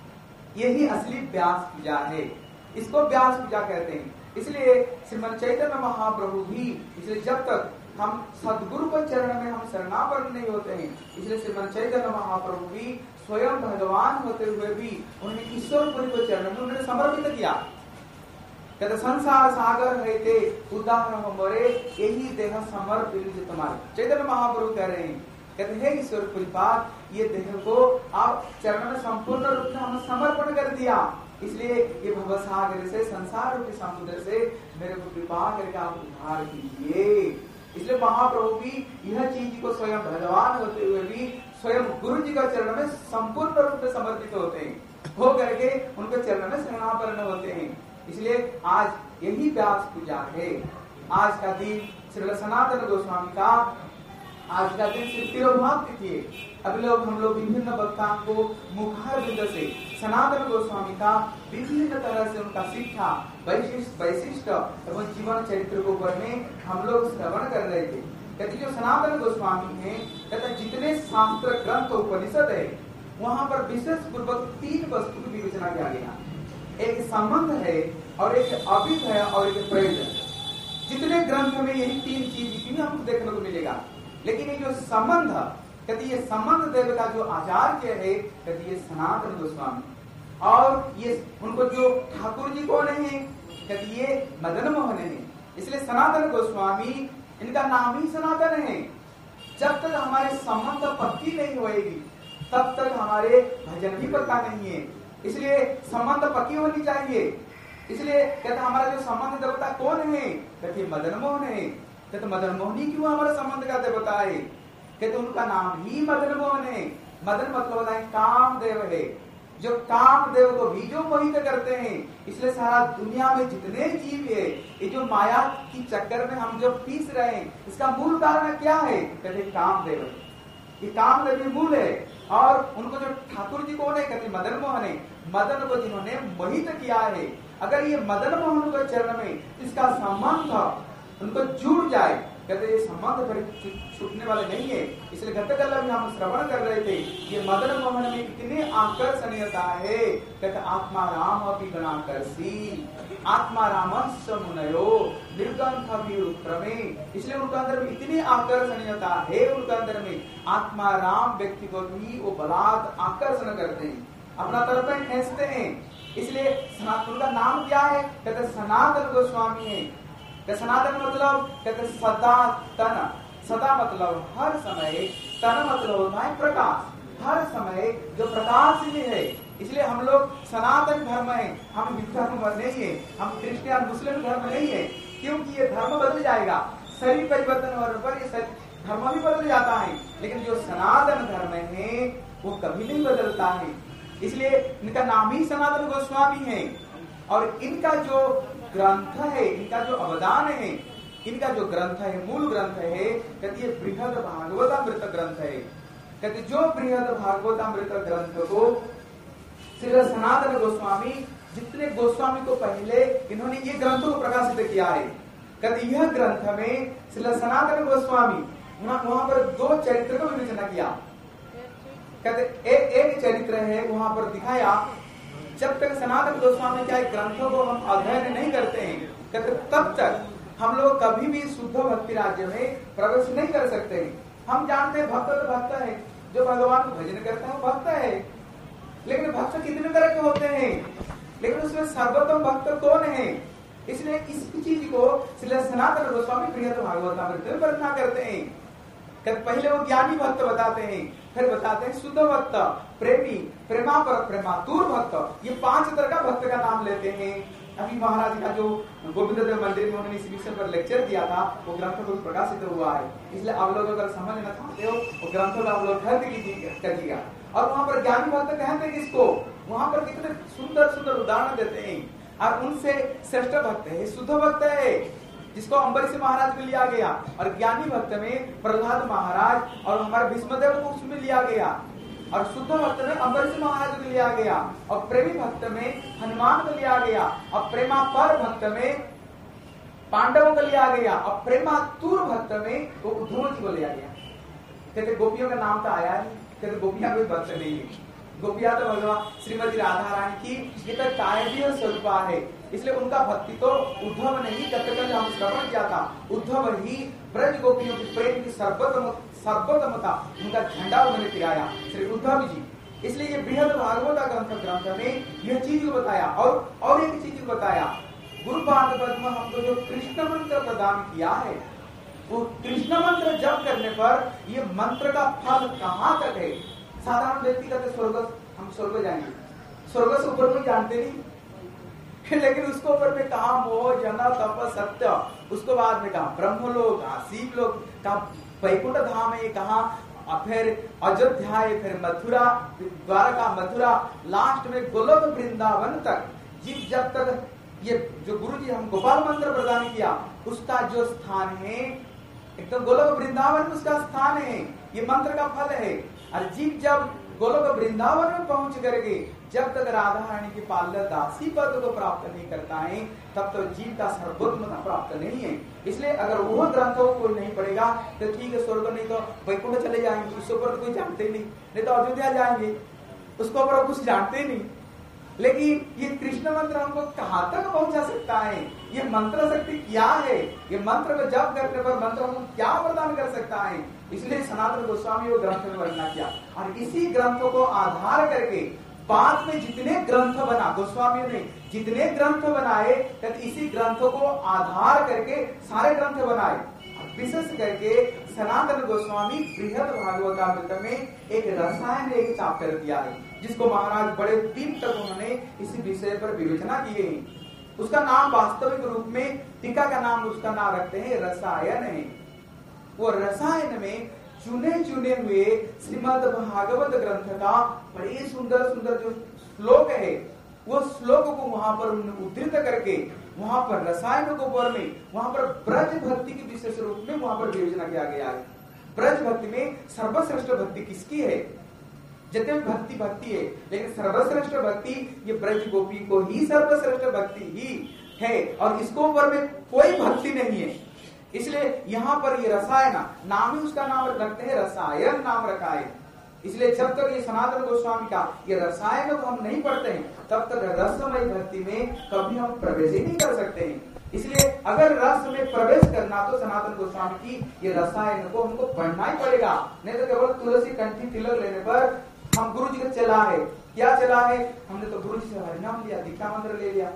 यही असली व्यास पूजा है। इसको व्यास पूजा कहते हैं। इसलिए श्रीमन चैतन्य महाप्रभु भी, इसलिए जब तक हम सदगुरु के चरण में हम शरणापन्न नहीं होते हैं, इसलिए श्रीमन चैतन्य महाप्रभु भी स्वयं भगवान होते हुए भी उन्होंने ईश्वरपुरी के चरण में उन्होंने समर्पित किया। कहते संसार सागर है ते उदाहरण हमारे यही देह समर्पित तुम्हारे। चैतन्य महाप्रभु कह रहे हैं, कहते हैं ईश्वर कृपाद ये देह को आप चरण में संपूर्ण रूप से हमने समर्पण कर दिया, इसलिए ये भवसागर से संसार रूपी समुद्र से मेरे को कृपा करके आप उद्धार कीजिए। इसलिए महाप्रभु भी यह चीज को स्वयं भगवान होते हुए भी स्वयं गुरु जी का चरण में संपूर्ण रूप में समर्पित होते हैं, हो करके उनके चरण में शरणापन्न होते हैं। इसलिए आज यही व्यास पूजा है। आज का दिन श्री सनातन गोस्वामी का आज का दिन श्री तिरुभाव तिथि है। अभी लोग हम लोग विभिन्न वक्ताओं को मुखार बिंद से सनातन गोस्वामी का विभिन्न तरह से उनका शिक्षा वैशिष्ट वैशिष्ट एवं जीवन चरित्र को पढ़ने हम लोग श्रवण कर रहे थे। कहते जो सनातन गोस्वामी है, कहते जितने शास्त्र ग्रंथ उपनिषद है वहाँ पर विशेष पूर्वक तीन वस्तु की विवेचना किया गया। एक संबंध है और एक अभिध है और एक प्रयोजन। जितने ग्रंथ में यही तीन चीज की हमको देखने को मिलेगा, लेकिन ये जो संबंध, कहते ये संबंध देव का जो आचार्य है, कहते ये सनातन गोस्वामी। और ये उनको जो ठाकुर जी कौन है, कहते ये मदन मोहन है। इसलिए सनातन गोस्वामी, इनका नाम ही सनातन है। जब तक हमारे संबंध पक्की नहीं होएगी तब तक हमारे भजन भी पक्का नहीं है। इसलिए संबंध पक्की होनी चाहिए। इसलिए कहते हमारा जो संबंध देवता कौन है, कहते मदन मोहन है। कहते मदन मोहनी क्यों हमारा संबंध का देवता है, कहते उनका नाम ही मदन मोहन है। मदन मतलब होता है कामदेव है, जो कामदेव को भी जो मोहित करते हैं। इसलिए सारा दुनिया में जितने जीव है, ये जो माया की चक्कर में हम जो पीस रहे हैं, इसका मूल कारण क्या है, कहते कामदेव है। ये कामदेव मूल है। और उनको जो ठाकुर जी को नहीं कहते मदन मोहन है, मदन को जिन्होंने मोहित किया है, अगर ये मदन मोहन के चरण में इसका संबंध उनको जुड़ जाए, कहते ये संबंध पर छूटने वाले नहीं है। इसलिए गतकल भी हम श्रवण कर रहे थे, ये मदन मोहन में इतनी आकर्षणीयता है। कहते आत्मा राम अपि गणाकर्षी, आत्मा रामस्य मुनयो निर्गंथ विरुक्रमे। इसलिए उनके अंदर में इतनी आकर्षणीयता है, उनके अंदर में आत्मा राम व्यक्ति को भी वो बलात् आकर्षण करते हैं, अपना तरफ में खींचते हैं। इसलिए सनातन का नाम क्या है? कहते सनातन गोस्वामी है। सनातन मतलब कहते सदा तन, सदा मतलब हर समय, तन मतलब होता है प्रकाश, हर समय जो प्रकाश में है। इसलिए हम लोग सनातन धर्म है, हम हिंदू धर्म नहीं है, हम क्रिश्चियन मुस्लिम धर्म नहीं है, क्योंकि ये धर्म बदल जाएगा, शरीर परिवर्तन होने पर ये धर्म भी बदल जाता है, लेकिन जो सनातन धर्म है वो कभी नहीं बदलता है। इसलिए इनका नाम ही सनातन गोस्वामी है। और इनका जो ग्रंथ है, इनका जो अवदान है, इनका जो ग्रंथ है, मूल ग्रंथ है, कहते ये बृहद भागवतामृत ग्रंथ है। कहते जो बृहद भागवतामृत ग्रंथ को श्री सनातन गोस्वामी, जितने गोस्वामी को पहले इन्होंने ये ग्रंथों को प्रकाशित किया है, कहते यह ग्रंथ में श्री सनातन गोस्वामी वहां पर दो चरित्र को विवेचना किया। कहते एक एक चरित्र है वहां पर दिखाया। जब तक सनातन गोस्वामी के ग्रंथों को हम अध्ययन नहीं करते हैं, कहते तब तक हम लोग कभी भी शुद्ध भक्ति राज्य में प्रवेश नहीं कर सकते हैं। हम जानते हैं भक्त तो भक्त है, जो भगवान को भजन करता है वो भक्त है, लेकिन भक्त कितने तरह के होते हैं, लेकिन उसमें सर्वोत्तम भक्त कौन है? इसलिए इस चीज को श्री सनातन गोस्वामी बृहद भागवतामृत में वर्णना करते हैं। पहले वो ज्ञानी भक्त बताते हैं, फिर बताते हैं शुद्ध भक्त, प्रेमी, प्रेमापर, प्रेमातुर भक्त। ये पांच तरह का भक्त का नाम लेते हैं। अभी महाराज का जो गोविंद देव मंदिर में उन्होंने इस विषय पर लेक्चर दिया था, वो ग्रंथ को प्रकाशित हुआ है। इसलिए आप लोग अगर समझना चाहते हो वो ग्रंथों का आप लोग खर्च कीजिएगा। और वहाँ पर ज्ञानी भक्त कहते हैं किसको, वहाँ पर कितने सुंदर सुंदर उदाहरण देते हैं। और उनसे श्रेष्ठ भक्त है शुद्ध भक्त है, जिसको अम्बरीश महाराज में लिया गया, और ज्ञानी भक्त में प्रहलाद महाराज और हमारे भीष्मदेव को उसमें लिया गया, और शुद्ध भक्त में अम्बरीश महाराज को लिया गया, और प्रेमी भक्त में हनुमान को लिया गया, और प्रेमापर भक्त में पांडवों को लिया गया, और प्रेमातुर भक्त में वो उद्धव जी को लिया गया। कहते गोपियों का नाम तो आया नहीं, कहते गोपियां कोई भक्त नहीं है, गोपिया तो भगवान श्रीमती राधा रानी की ये तो कायदीय स्वरूपा है। इसलिए उनका भक्ति तो उद्धव नहीं, जब तक हम श्रवण किया था, उद्धव ही ब्रज गोपियों की प्रेम की सर्वोत्तम सर्वोत्तमता उनका झंडा उन्होंने गिराया, श्री उद्धव जी। इसलिए ये बृहद भागवत ग्रंथ ग्रंथ में यह चीज को बताया। और और एक चीज को बताया, गुरु पाद पद्म हमको जो कृष्ण मंत्र प्रदान किया है, वो कृष्ण मंत्र जप करने पर ये मंत्र का फल कहाँ तक है। साधारण व्यक्ति कहते स्वर्ग, हम स्वर्ग जाएंगे, स्वर्ग से ऊपर कोई जानते नहीं, लेकिन उसको ऊपर में कहा मोह जना तप सत्य, उसको बाद में कहा ब्रह्मलोक, शिवलोक, कहा वैकुंठ धाम है, कहा फिर अयोध्या है, फिर मथुरा, द्वारका मथुरा, लास्ट में गोलोक वृंदावन तक। जीव जब तक ये जो गुरु जी हम गोपाल मंत्र प्रदान किया, उसका जो स्थान है एकदम गोलोक वृंदावन में उसका स्थान है, ये मंत्र का फल है। और जीव जब गोलोक वृंदावन में पहुंच करके जब तक राधा रानी की पाल्य दासी पद को प्राप्त नहीं करता है, तब तो जीव का सर्वोत्तम प्राप्त नहीं है। इसलिए अगर वो ग्रंथों को कोई नहीं पढ़ेगा तो ठीक है, स्वर्ग नहीं तो वैकुंठ चले जाएंगे, उसके ऊपर तो कोई जानते ही नहीं, नहीं तो अयोध्या जाएंगे, उसको ऊपर कुछ जानते ही नहीं। लेकिन ये कृष्ण मंत्र हमको कहाँ तक पहुंचा सकता है, ये मंत्र शक्ति क्या है, ये मंत्र को जप करने पर मंत्र हमको क्या प्रदान कर सकता है। इसलिए सनातन गोस्वामी वो ग्रंथ में वर्णना किया, और इसी ग्रंथों को आधार करके बाद में जितने ग्रंथ बना, गोस्वामियों ने जितने ग्रंथ बनाए, इसी ग्रंथों को आधार करके सारे ग्रंथ बनाए। विशेष करके सनातन गोस्वामी बृहद भागवतामृत में एक रसायन एक चैप्टर दिया है, जिसको महाराज बड़े दिन तक उन्होंने इसी विषय पर विवेचना किए हैं। उसका नाम वास्तविक रूप में टीका का नाम उसका नाम रखते हैं रसायन है। वो रसायन में चुने चुने हुए श्रीमद् भागवत ग्रंथ का बड़े सुंदर सुंदर जो श्लोक है, वो श्लोक को वहां पर उद्धृत करके वहां पर रसायन को ऊपर में वहां पर ब्रज भक्ति की विशेष रूप में वहां पर विवेचना किया गया है। ब्रज भक्ति में सर्वश्रेष्ठ भक्ति किसकी है? जितने भी भक्ति भक्ति है, लेकिन सर्वश्रेष्ठ भक्ति ये ब्रज गोपी को ही सर्वश्रेष्ठ भक्ति ही है, और इसको ऊपर में कोई भक्ति नहीं है। इसलिए यहाँ पर ये रसायन नाम ही उसका नाम रखते हैं, रसायन नाम रखा है। इसलिए जब तक ये सनातन गोस्वामी का ये रसायन को हम नहीं पढ़ते हैं, तब तक रसमय भक्ति में कभी हम प्रवेश ही नहीं कर सकते हैं। इसलिए अगर रस में प्रवेश करना तो सनातन गोस्वामी की ये रसायन को हमको पढ़ना ही पड़ेगा, नहीं तो केवल तुलसी कंठी तिलक लेने पर हम गुरु जी का चला है। क्या चला है? हमने तो गुरु जी से हरिनाम लिया, दीक्षा मंत्र ले लिया,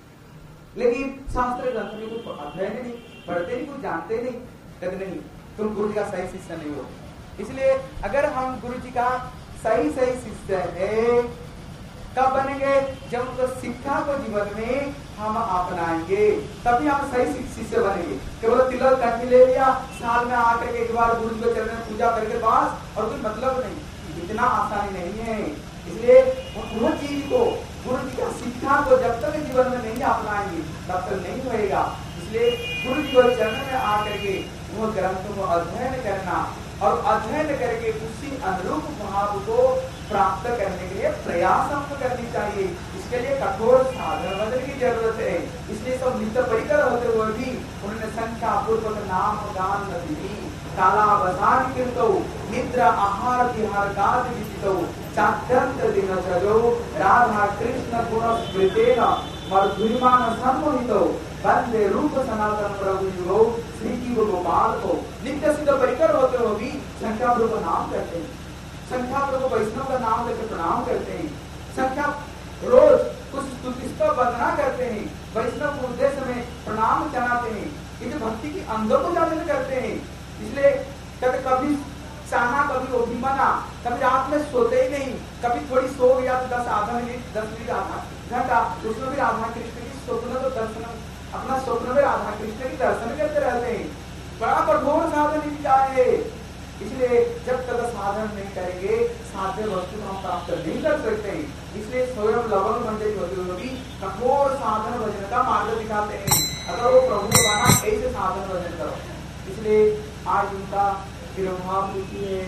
लेकिन शास्त्र ग्रंथ में कुछ अध्ययन नहीं, पढ़ते नहीं, कुछ जानते नहीं, कहते नहीं तुम गुरु जी का सही शिष्य नहीं हो। इसलिए अगर हम गुरु जी का सही सही शिष्य है, कब बनेंगे? जब उनको शिक्षा को जीवन में हम अपनाएंगे, तभी हम सही शिष्य बनेंगे। केवल तिलक कंठी ले लिया, साल में आकर के एक बार गुरु जी को चरण में पूजा करके बस, और कोई मतलब नहीं, इतना आसानी नहीं है। इसलिए वह चीज को, गुरु जी का शिक्षा को जब तक जीवन में नहीं अपनाएंगे तब तक नहीं होएगा। इसलिए गुरु जी को चरण में आकर के वो ग्रंथों को अध्ययन करना, और अध्ययन करके उसी अनुरूप भाव को प्राप्त करने के लिए प्रयास हमको करनी चाहिए। इसके लिए कठोर साधन बदल की जरूरत है। इसलिए सब नित्य परिकर होते हुए भी उन्होंने संख्या पूर्वक नाम गान दी, काला बसान कीर्तो, निद्रा आहार विहार गाद विदितो, चात्यंत दिन चलो, राधा कृष्ण गुण स्मृतेन मधुरिमान सम्मोहितो, वंदे रूप सनातन प्रभु युगो, श्री जीव गोपाल को। नित्य सिद्ध परिकर होते हुए भी संख्या प्रभु को नाम करते हैं, संख्या प्रभु वैष्णव का नाम लेकर प्रणाम करते हैं, संख्या रोज कुछ स्तुति वंदना करते हैं, वैष्णव को उद्देश्य में प्रणाम चढ़ाते हैं, इसे भक्ति की अंगों को जागृत करते हैं। इसलिए कभी कभी चाहना, कभी वो भी मना, कभी रात में सोते ही नहीं, कभी थोड़ी सो गया तो दस आधा मिनट दस मिनट आधा घंटा, उसमें भी राधा कृष्ण की स्वप्न तो दर्शन, अपना स्वप्न में राधा कृष्ण की दर्शन करते रहते हैं। बड़ा कठोर साधन इनका है। इसलिए जब तक साधन नहीं करेंगे साध्य वस्तु को हम प्राप्त नहीं कर सकते हैं। इसलिए स्वयं लवंग मंदिर होते हुए भी कठोर साधन भजन का मार्ग दिखाते हैं। अगर वो प्रभु को माना ऐसे साधन भजन करो। इसलिए आज उनका तिरुभाव लिखी है,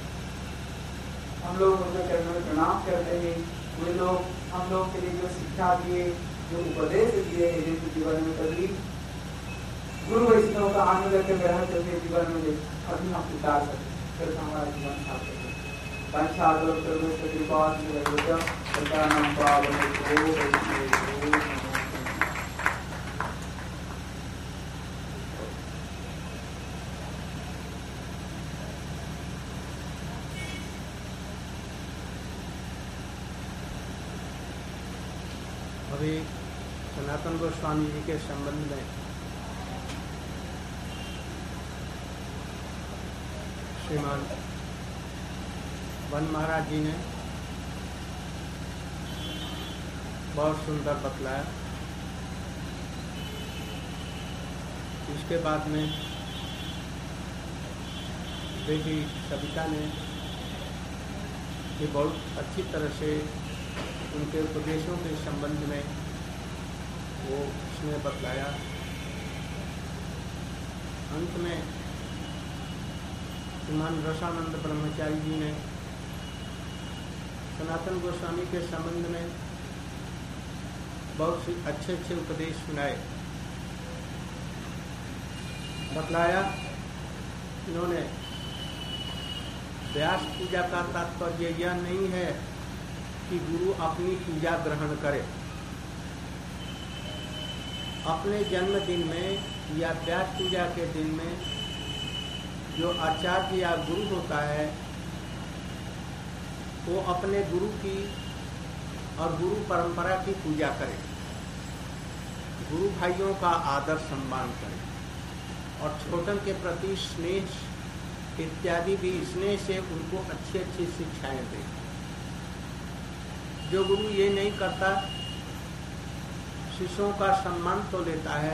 हम लोग उनके चरणों में प्रणाम करते हैं। वे लोग हम लोग के लिए जो शिक्षा दिए, जो उपदेश दिए, जिनके जीवन में कभी गुरु वैष्णव का आनंद के ग्रहण करके जीवन में अभी हम उतार सकते, फिर हमारा जीवन सार्थक है। पंचादर सर्वस्व कृपा सदानंद पावन। अभी सनातन गोस्वामी जी के संबंध में श्रीमान वन महाराज जी ने बहुत सुंदर बतलाया। इसके बाद में बेटी सविता ने ये बहुत अच्छी तरह से उनके उपदेशों के संबंध में वो उसने बतलाया। अंत में श्रीमान रसानंद ब्रह्मचारी जी ने सनातन गोस्वामी के संबंध में बहुत से अच्छे अच्छे उपदेश सुनाए, बतलाया। इन्होंने व्यास पूजा का तात्पर्य यह नहीं है कि गुरु अपनी पूजा ग्रहण करे। अपने जन्मदिन में या व्यास पूजा के दिन में जो आचार्य या गुरु होता है वो अपने गुरु की और गुरु परंपरा की पूजा करे, गुरु भाइयों का आदर सम्मान करे और छोटन के प्रति स्नेह इत्यादि भी स्नेह से उनको अच्छी अच्छी शिक्षाएं दे। जो गुरु ये नहीं करता, शिष्यों का सम्मान तो लेता है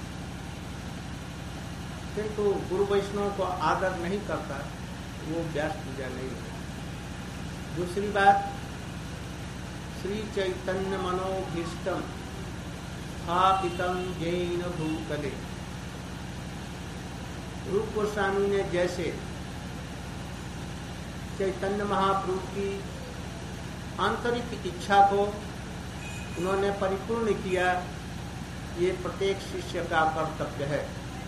किंतु तो गुरु वैष्णव को आदर नहीं करता, वो व्यास पूजा नहीं है। दूसरी बात, श्री चैतन्य मनोभीष्टम स्थापितम जैन भूतले, रूप गोस्वामी ने जैसे चैतन्य महाप्रभु की आंतरिक इच्छा को उन्होंने परिपूर्ण किया, ये प्रत्येक शिष्य का कर्तव्य है।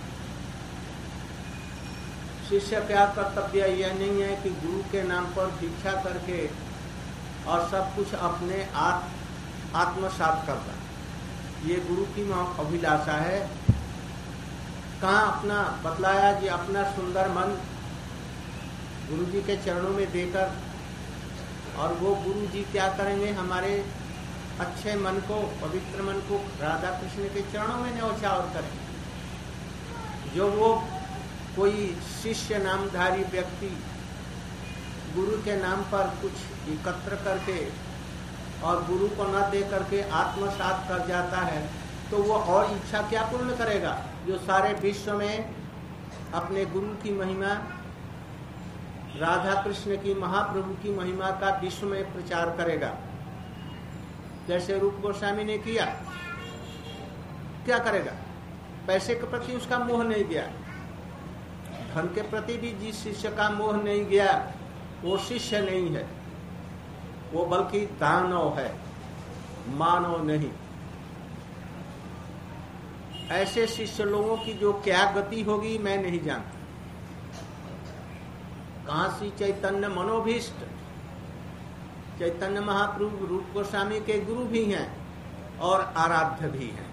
शिष्य का कर्तव्य यह नहीं है कि गुरु के नाम पर भिक्षा करके और सब कुछ अपने आत्म आत्मसात करता, ये गुरु की अभिलाषा है। कहाँ अपना बतलाया जी, अपना सुंदर मन गुरु जी के चरणों में देकर, और वो गुरु जी क्या करेंगे, हमारे अच्छे मन को, पवित्र मन को राधा कृष्ण के चरणों में न्यौछावर करें। जो वो कोई शिष्य नामधारी व्यक्ति गुरु के नाम पर कुछ एकत्र करके और गुरु को न दे करके आत्मसात कर जाता है, तो वो और इच्छा क्या पूर्ण करेगा, जो सारे विश्व में अपने गुरु की महिमा, राधा कृष्ण की, महाप्रभु की महिमा का विश्व में प्रचार करेगा। जैसे रूप गोस्वामी ने किया, क्या करेगा, पैसे के प्रति उसका मोह नहीं गया, धन के प्रति भी जिस शिष्य का मोह नहीं गया वो शिष्य नहीं है, वो बल्कि दानव है, मानव नहीं। ऐसे शिष्य लोगों की जो क्या गति होगी मैं नहीं जानता। कहाँ श्री चैतन्य मनोभीष्ट, चैतन्य महाप्रभु रूप गोस्वामी के गुरु भी हैं और आराध्य भी हैं।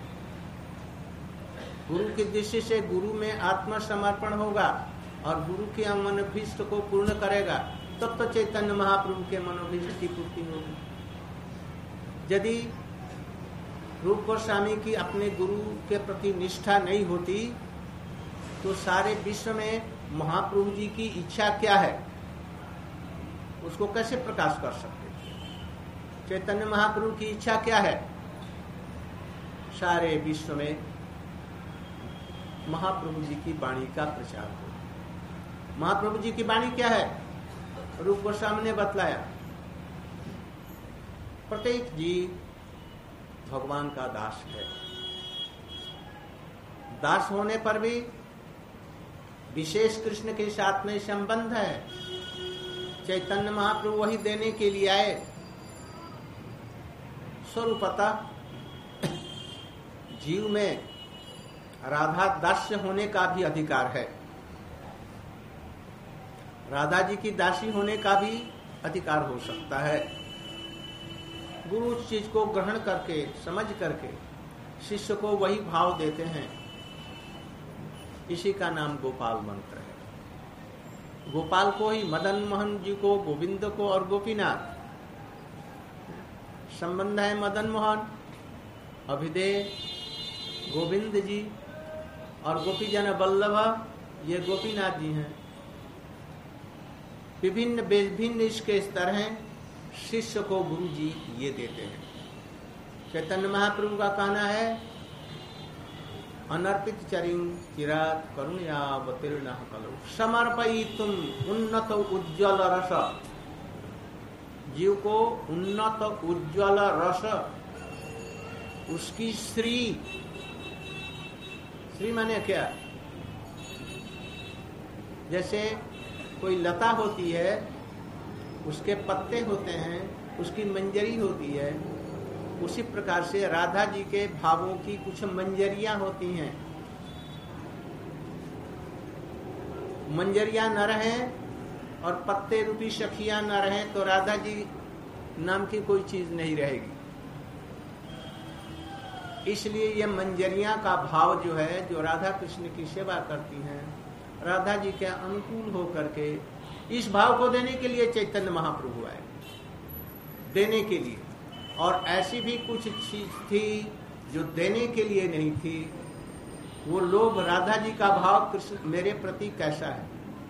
गुरु की दृष्टि से गुरु में आत्मसमर्पण होगा और गुरु के मनोभीष्ट को पूर्ण करेगा, तब तो चैतन्य महाप्रभु के मनोभीष्ट की पूर्ति होगी। यदि रूप गोस्वामी की अपने गुरु के प्रति निष्ठा नहीं होती तो सारे विश्व में महाप्रभु जी की इच्छा क्या है उसको कैसे प्रकाश कर सकते। चैतन्य महाप्रभु की इच्छा क्या है, सारे विश्व में महाप्रभु जी की वाणी का प्रचार हो। महाप्रभु जी की वाणी क्या है, रूप गोस्वामी ने बतलाया। प्रत्येक जीव भगवान का दास है, दास होने पर भी विशेष कृष्ण के साथ में संबंध है। चैतन्य महाप्रभु वही देने के लिए आए। स्वरूपतः जीव में राधा दास्य होने का भी अधिकार है, राधा जी की दासी होने का भी अधिकार हो सकता है। गुरु उस चीज को ग्रहण करके, समझ करके शिष्य को वही भाव देते हैं। इसी का नाम गोपाल मंत्र है। गोपाल को ही, मदन मोहन जी को, गोविंद को और गोपीनाथ संबंध है। मदन मोहन, अभिदेय, गोविंद जी और गोपीजन वल्लभ, ये गोपीनाथ जी हैं। विभिन्न विभिन्न इसके स्तर हैं। शिष्य को गुरु जी ये देते हैं। चैतन्य महाप्रभु का कहना है, अनर्पित चरिं चिरात करुणयावतीर्ण कलौ समर्पयितुम उन्नत उज्ज्वल रस। जीव को उन्नत उज्ज्वल रस, उसकी श्री, श्री माने क्या, जैसे कोई लता होती है, उसके पत्ते होते हैं, उसकी मंजरी होती है, उसी प्रकार से राधा जी के भावों की कुछ मंजरियां होती हैं। मंजरियां न रहें और पत्ते रूपी सखियां न रहें तो राधा जी नाम की कोई चीज नहीं रहेगी। इसलिए ये मंजरियां का भाव जो है, जो राधा कृष्ण की सेवा करती हैं, राधा जी के अनुकूल होकर के, इस भाव को देने के लिए चैतन्य महाप्रभु आए, देने के लिए। और ऐसी भी कुछ चीज थी जो देने के लिए नहीं थी। वो लोग, राधा जी का भाव कृष्ण मेरे प्रति कैसा है,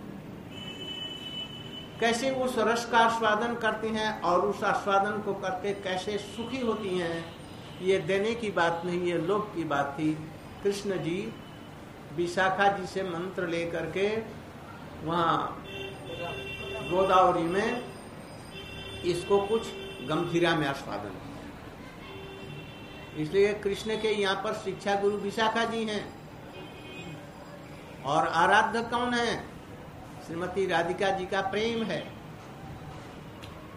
कैसे उस रस का आस्वादन करती हैं और उस आस्वादन को करके कैसे सुखी होती हैं, ये देने की बात नहीं, ये लोभ की बात थी। कृष्ण जी विशाखा जी से मंत्र लेकर के वहाँ गोदावरी में इसको कुछ गंभीरा में आस्वादन किया। इसलिए कृष्ण के यहाँ पर शिक्षा गुरु विशाखा जी हैं। और आराध्य कौन है, श्रीमती राधिका जी का प्रेम है।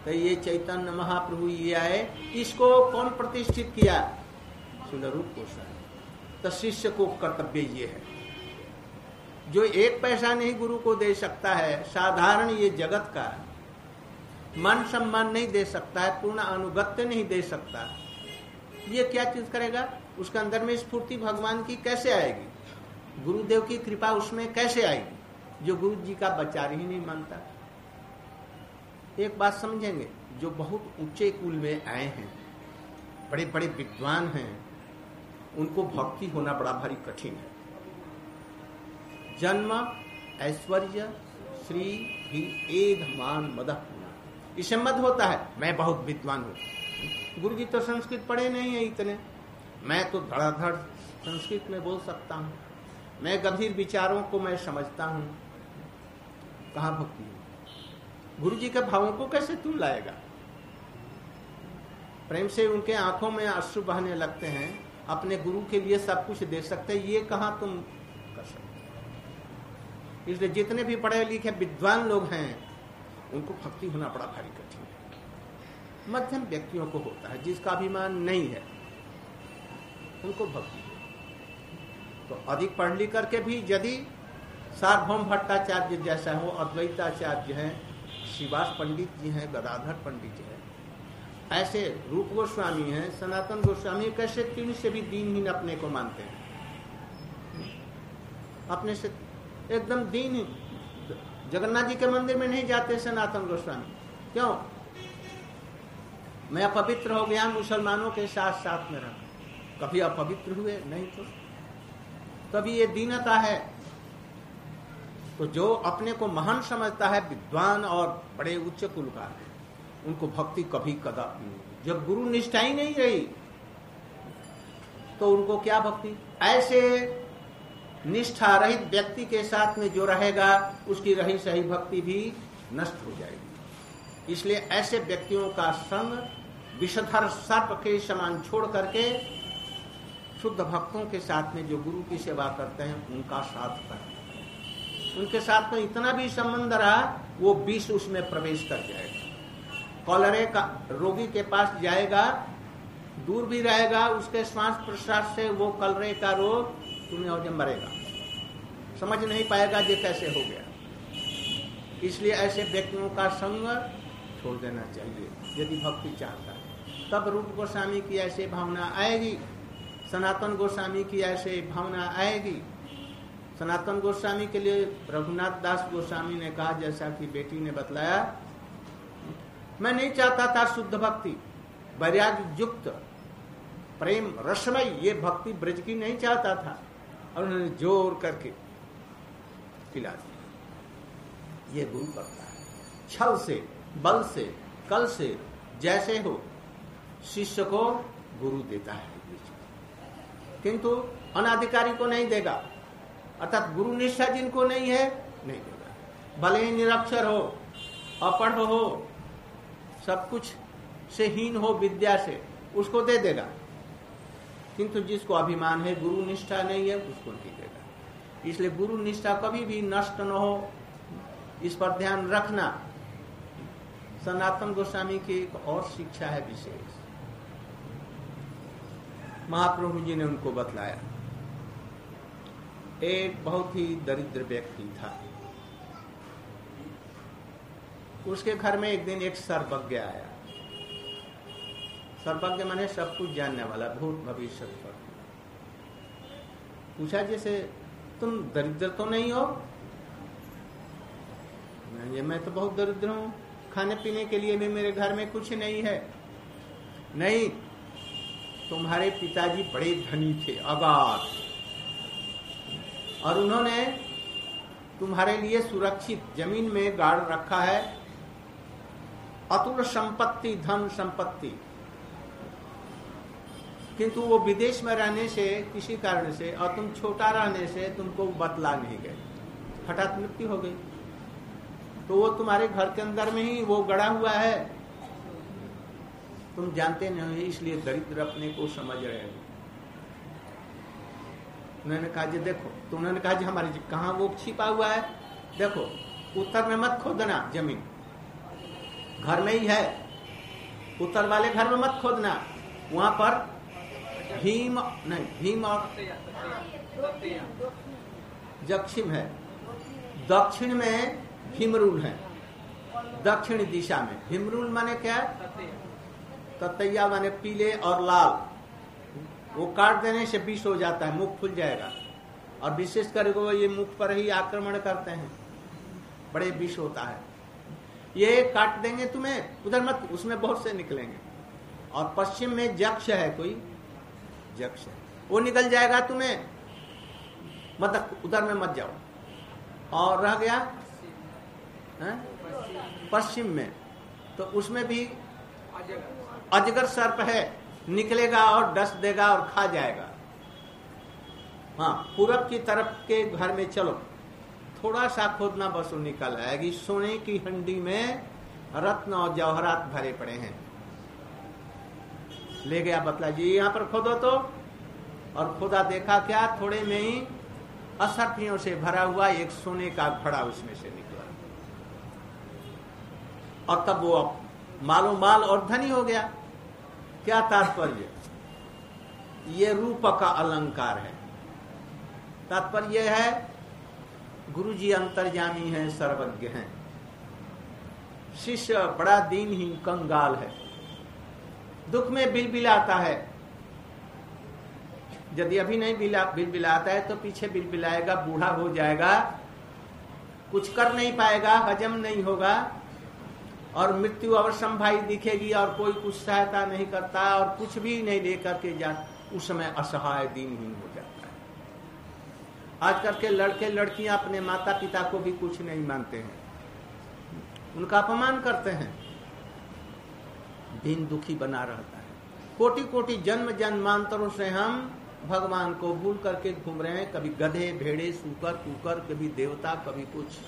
तो ये चैतन्य महाप्रभु ये आए, इसको कौन प्रतिष्ठित किया? श्रील रूप गोस्वामी। तो शिष्य को कर्तव्य ये है, जो एक पैसा नहीं गुरु को दे सकता है, साधारण ये जगत का मान सम्मान नहीं दे सकता है, पूर्ण अनुगत्य नहीं दे सकता, ये क्या चीज करेगा? उसके अंदर में स्फूर्ति भगवान की कैसे आएगी? गुरुदेव की कृपा उसमें कैसे आएगी, जो गुरु जी का बचार ही नहीं मानता? एक बात समझेंगे, जो बहुत ऊंचे कुल में आए हैं, बड़े बड़े विद्वान हैं, उनको भक्ति होना बड़ा भारी कठिन है। जन्म ऐश्वर्य श्री भी एध मान मदह, इससे मद होता है मैं बहुत विद्वान हूं। गुरु जी तो संस्कृत पढ़े नहीं है इतने, मैं तो धड़ाधड़ संस्कृत में बोल सकता हूं, मैं गंभीर विचारों को मैं समझता हूं। कहां भक्ति है? गुरु जी के भावों को कैसे तू लाएगा? प्रेम से उनके आंखों में आंसू बहने लगते हैं, अपने गुरु के लिए सब कुछ दे सकते, ये कहां तुम कर सकते? इसलिए जितने भी पढ़े लिखे विद्वान लोग हैं, उनको भक्ति होना बड़ा भारी कठिन है। मध्यम व्यक्तियों को होता है, जिसका अभिमान नहीं है, उनको भक्ति। तो अधिक पढ़ लिख करके भी यदि सार्वभौम भट्टाचार्य जैसा हो, अद्वैताचार्य हैं, शिवास पंडित जी हैं, गदाधर पंडित जी हैं, ऐसे रूप गोस्वामी हैं, सनातन गोस्वामी, कैसे तीन से भी दीनहीन अपने को मानते हैं, अपने से एकदम दीन। जगन्नाथ जी के मंदिर में नहीं जाते सनातन गोस्वामी, क्यों? मैं अपवित्र हो गया, मुसलमानों के साथ साथ में रहा। कभी अपवित्र हुए नहीं, तो कभी ये दीनता है। तो जो अपने को महान समझता है, विद्वान और बड़े उच्च कुल का, उनको भक्ति कभी कदापि नहीं। जब गुरु निष्ठा ही नहीं रही तो उनको क्या भक्ति? ऐसे निष्ठा रहित व्यक्ति के साथ में जो रहेगा, उसकी रही सही भक्ति भी नष्ट हो जाएगी। इसलिए ऐसे व्यक्तियों का संग विषधर सर्प के समान छोड़ करके शुद्ध भक्तों के साथ में जो गुरु की सेवा करते हैं, उनका साथ करें। उनके साथ में इतना भी संबंध रहा, वो विष उसमें प्रवेश कर जाएगा। कॉलरे का रोगी के पास जाएगा, दूर भी रहेगा, उसके श्वास प्रश्वास से वो कॉलरे का रोग तुम्हें और मरेगा, समझ नहीं पाएगा ये कैसे हो गया। इसलिए ऐसे व्यक्तियों का संग छोड़ देना चाहिए यदि भक्ति चाहता है। तब रूप गोस्वामी की ऐसे भावना आएगी, सनातन गोस्वामी की ऐसे भावना आएगी। सनातन गोस्वामी के लिए रघुनाथ दास गोस्वामी ने कहा, जैसा कि बेटी ने बतलाया, मैं नहीं चाहता था शुद्ध भक्ति, वैराग्य युक्त प्रेम रसमय ये भक्ति ब्रज की नहीं चाहता था, और उन्होंने जोर करके पिला दिया। ये गुरु करता है, छल से, बल से, कल से, जैसे हो शिष्य को गुरु देता है, किंतु अनाधिकारी को नहीं देगा। अर्थात गुरु निष्ठा जिनको नहीं है, नहीं देगा। भले ही निरक्षर हो, अपढ़ हो, सब कुछ से हीन हो विद्या से, उसको दे देगा। किंतु जिसको अभिमान है, गुरु निष्ठा नहीं है, उसको नहीं देगा। इसलिए गुरु निष्ठा कभी भी नष्ट न हो, इस पर ध्यान रखना। सनातन गोस्वामी की एक और शिक्षा है विशेष, महाप्रभु जी ने उनको बतलाया। एक बहुत ही दरिद्र व्यक्ति था, उसके घर में एक दिन एक सर्वज्ञ आया। सर्वज्ञ माने सब कुछ जानने वाला, भूत भविष्य पर। पूछा, जैसे तुम दरिद्र तो नहीं हो? ये मैं तो बहुत दरिद्र हूं, खाने पीने के लिए भी मेरे घर में कुछ नहीं है। नहीं, तुम्हारे पिताजी बड़े धनी थे, अगाध, और उन्होंने तुम्हारे लिए सुरक्षित जमीन में गाड़ रखा है अतुल संपत्ति, धन संपत्ति। किंतु वो विदेश में रहने से, किसी कारण से, और तुम छोटा रहने से तुमको बतला नहीं गए, हठात मृत्यु हो गई। तो वो तुम्हारे घर के अंदर में ही वो गड़ा हुआ है, तुम जानते नहीं, इसलिए दरिद्र अपने को समझ रहे हो। उन्होंने कहा, जी देखो, तो उन्होंने कहा, जी हमारे जी कहाँ वो छिपा हुआ है, देखो उत्तर में मत खोदना जमीन, घर में ही है, उत्तर वाले घर में मत खोदना, वहां पर भीम नहीं भीम और दक्षिण है, दक्षिण में भीमरूल है, दक्षिण दिशा में। भीमरूल माने क्या? ततैया माने पीले और लाल, वो काट देने से विष हो जाता है, मुख फूल जाएगा, और विशेष कर वो ये मुख पर ही आक्रमण करते हैं, बड़े विष होता है, ये काट देंगे तुम्हें, उधर मत, उसमें बहुत से निकलेंगे। और पश्चिम में जक्ष है, कोई जक्ष है, वो निकल जाएगा तुम्हें, मतलब उधर में मत जाओ। और रह गया है? पश्चिम में, तो उसमें भी अजगर सर्प है, निकलेगा और डस देगा और खा जाएगा। हाँ, पूरब की तरफ के घर में चलो, थोड़ा सा खोदना बस वो निकल आएगी। सोने की हंडी में रत्न और जवाहरात भरे पड़े हैं। ले गया बतला जी यहाँ पर खोदो तो, और खोदा देखा क्या, थोड़े में ही असरफियों से भरा हुआ एक सोने का घड़ा उसमें से निकला, और तब वो मालो माल और धनी हो गया। क्या तात्पर्य? ये रूप का अलंकार है। तात्पर्य यह है, गुरुजी अंतर्यामी हैं, सर्वज्ञ हैं, शिष्य बड़ा दीनहीन कंगाल है, दुख में बिलबिलाता है। यदि अभी नहीं बिला बिलबिलाता है तो पीछे बिलबिलाएगा, बूढ़ा हो जाएगा, कुछ कर नहीं पाएगा, हजम नहीं होगा, और मृत्यु अवश्यम भाई दिखेगी, और कोई कुछ सहायता नहीं करता, और कुछ भी नहीं लेकर के जा, उस समय असहाय दीनहीन हो जाता है। आजकल के लड़के लड़कियां अपने माता पिता को भी कुछ नहीं मानते हैं, उनका अपमान करते हैं, दीन दुखी बना रहता है। कोटि कोटि जन्म जन्मांतरों से हम भगवान को भूल करके घूम रहे हैं, कभी गधे भेड़े सूकर कुकर, कभी देवता, कभी कुछ।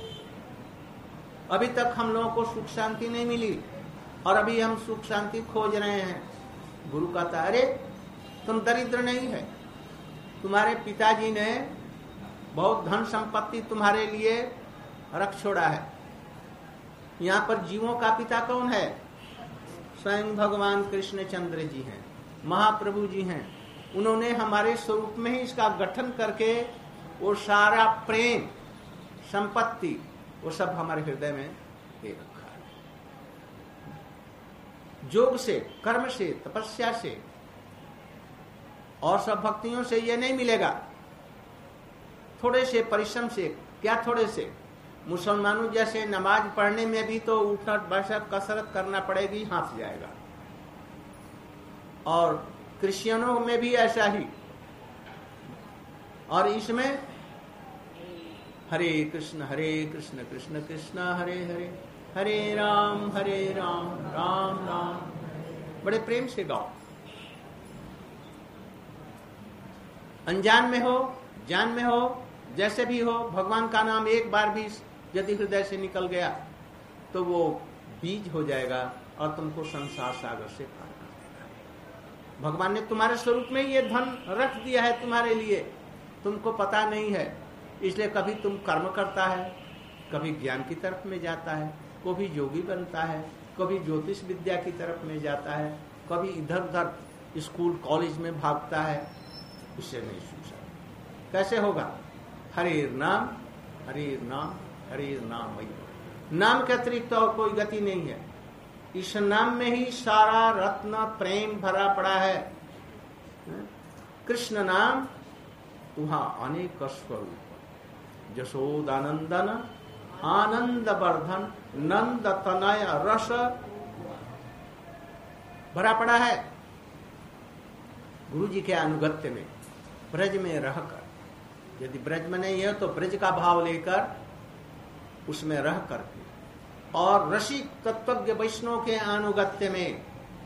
अभी तक हम लोगों को सुख शांति नहीं मिली, और अभी हम सुख शांति खोज रहे हैं। गुरु कहता, अरे तुम दरिद्र नहीं है, तुम्हारे पिताजी ने बहुत धन संपत्ति तुम्हारे लिए रख छोड़ा है। यहाँ पर जीवों का पिता कौन है? स्वयं भगवान कृष्ण चंद्र जी हैं, महाप्रभु जी हैं। उन्होंने हमारे स्वरूप में ही इसका गठन करके वो सारा प्रेम संपत्ति वो सब हमारे हृदय में दे रखा है। योग से, कर्म से, तपस्या से और सब भक्तियों से ये नहीं मिलेगा, थोड़े से परिश्रम से। क्या थोड़े से? मुसलमानों जैसे नमाज पढ़ने में भी तो उठक बैठक कसरत करना पड़ेगी, हाथ जाएगा। और क्रिश्चियनों में भी ऐसा ही। और इसमें हरे कृष्ण हरे कृष्ण कृष्ण कृष्ण हरे हरे, हरे राम हरे राम राम राम, बड़े प्रेम से गाओ। अनजान में हो, जान में हो, जैसे भी हो, भगवान का नाम एक बार भी यदि हृदय से निकल गया तो वो बीज हो जाएगा और तुमको संसार सागर से पार कर देगा। भगवान ने तुम्हारे स्वरूप में ये धन रख दिया है तुम्हारे लिए, तुमको पता नहीं है। इसलिए कभी तुम कर्म करता है, कभी ज्ञान की तरफ में जाता है, कभी योगी बनता है, कभी ज्योतिष विद्या की तरफ में जाता है, कभी इधर उधर स्कूल कॉलेज में भागता है। इससे नहीं सूझा, कैसे होगा? हरे नाम हरे नाम हरे नाम, वही नाम के अतिरिक्त और कोई गति नहीं है। इस नाम में ही सारा रत्न प्रेम भरा पड़ा है। कृष्ण नाम तुहा अनेक स्वरूप, जशोदानंदन आनंद वर्धन नंद तनय रस भरा पड़ा है। गुरु जी के अनुगत्य में, ब्रज में रहकर, यदि ब्रज में नहीं है तो ब्रज का भाव लेकर उसमें रह करके, और रसिक तत्वज्ञ वैष्णव के अनुगत्य में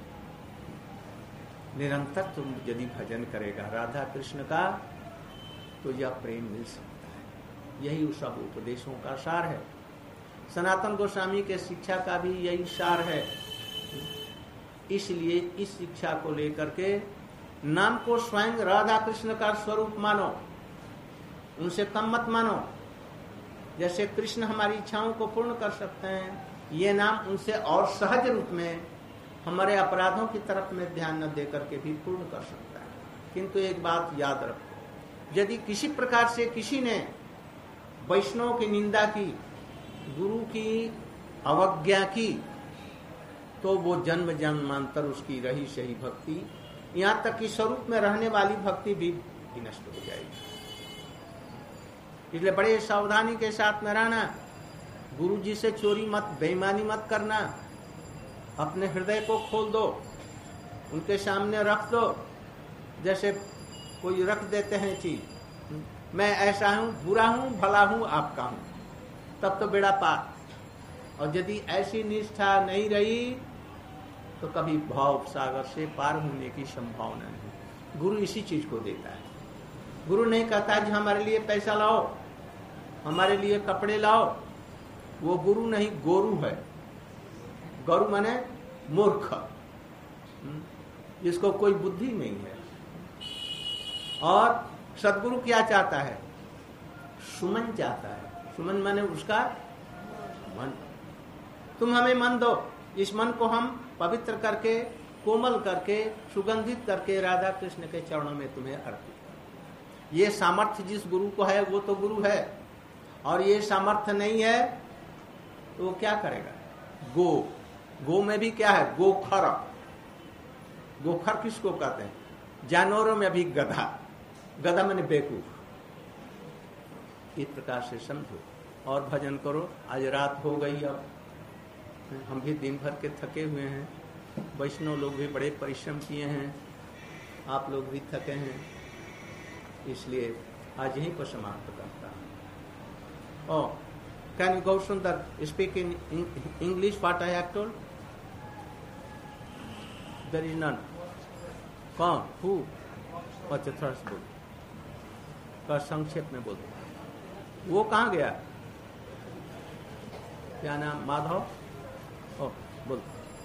निरंतर तुम यदि भजन करेगा राधा कृष्ण का, तो यह प्रेम मिल सकता है। यही उस सब उपदेशों का सार है। सनातन गोस्वामी के शिक्षा का भी यही सार है। इसलिए इस शिक्षा को लेकर के नाम को स्वयं राधा कृष्ण का स्वरूप मानो, उनसे कम मत मानो। जैसे कृष्ण हमारी इच्छाओं को पूर्ण कर सकते हैं, ये नाम उनसे और सहज रूप में हमारे अपराधों की तरफ में ध्यान न दे करके भी पूर्ण कर सकता है। किंतु एक बात याद रखो, यदि किसी प्रकार से किसी ने वैष्णव की निंदा की, गुरु की अवज्ञा की, तो वो जन्म जन्मांतर उसकी रही सही भक्ति, यहाँ तक कि स्वरूप में रहने वाली भक्ति भी नष्ट हो जाएगी। इसलिए बड़े सावधानी के साथ में रहना, गुरु जी से चोरी मत, बेईमानी मत करना, अपने हृदय को खोल दो, उनके सामने रख दो, जैसे कोई रख देते हैं चीज, मैं ऐसा हूं, बुरा हूं, भला हूं, आपका हूं, तब तो बेड़ा पार। और यदि ऐसी निष्ठा नहीं रही तो कभी भाव सागर से पार होने की संभावना नहीं। गुरु इसी चीज को देता है। गुरु नहीं कहता कि हमारे लिए पैसा लाओ, हमारे लिए कपड़े लाओ, वो गुरु नहीं, गोरु है। गुरु माने मूर्ख, जिसको कोई बुद्धि नहीं है। और सदगुरु क्या चाहता है? सुमन चाहता है। सुमन माने उसका मन। तुम हमें मन दो, इस मन को हम पवित्र करके, कोमल करके, सुगंधित करके राधा कृष्ण के चरणों में तुम्हें अर्पित करो। ये सामर्थ्य जिस गुरु को है वो तो गुरु है, और ये सामर्थ्य नहीं है तो वो क्या करेगा? गो, गो में भी क्या है? गोखर। गोखर किसको कहते हैं? जानवरों में भी गधा। गधा मैंने बेवकूफ। इस प्रकार से समझो और भजन करो। आज रात हो गई, अब हम भी दिन भर के थके हुए हैं, वैष्णव लोग भी बड़े परिश्रम किए हैं, आप लोग भी थके हैं, इसलिए आज यहीं पर समाप्त करता हूँ। ओह, can you go Sundar speak in English what I have told? There is none. कौन? हु? अच्छा, थर्स बोल का संक्षेप में बोल। वो कहाँ गया? क्या नाम? माधव। ओ, बोल।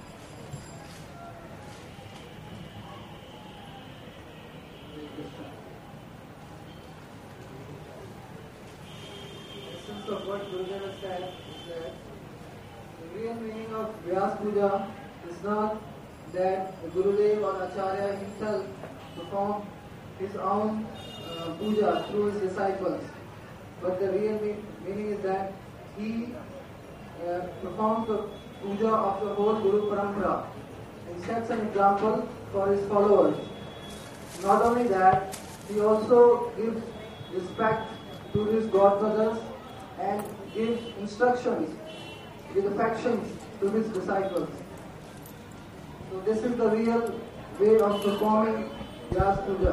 Of what Gurudev has said is that the real meaning of Vyas Puja is not that Gurudev or Acharya himself perform his own uh, puja through his disciples, but the real me- meaning is that he uh, performs the puja of the whole Guru Parampara and sets an example for his followers. Not only that, he also gives respect to his godbrothers and gives instructions with affections to his disciples. So this is the real way of performing Vyas Puja.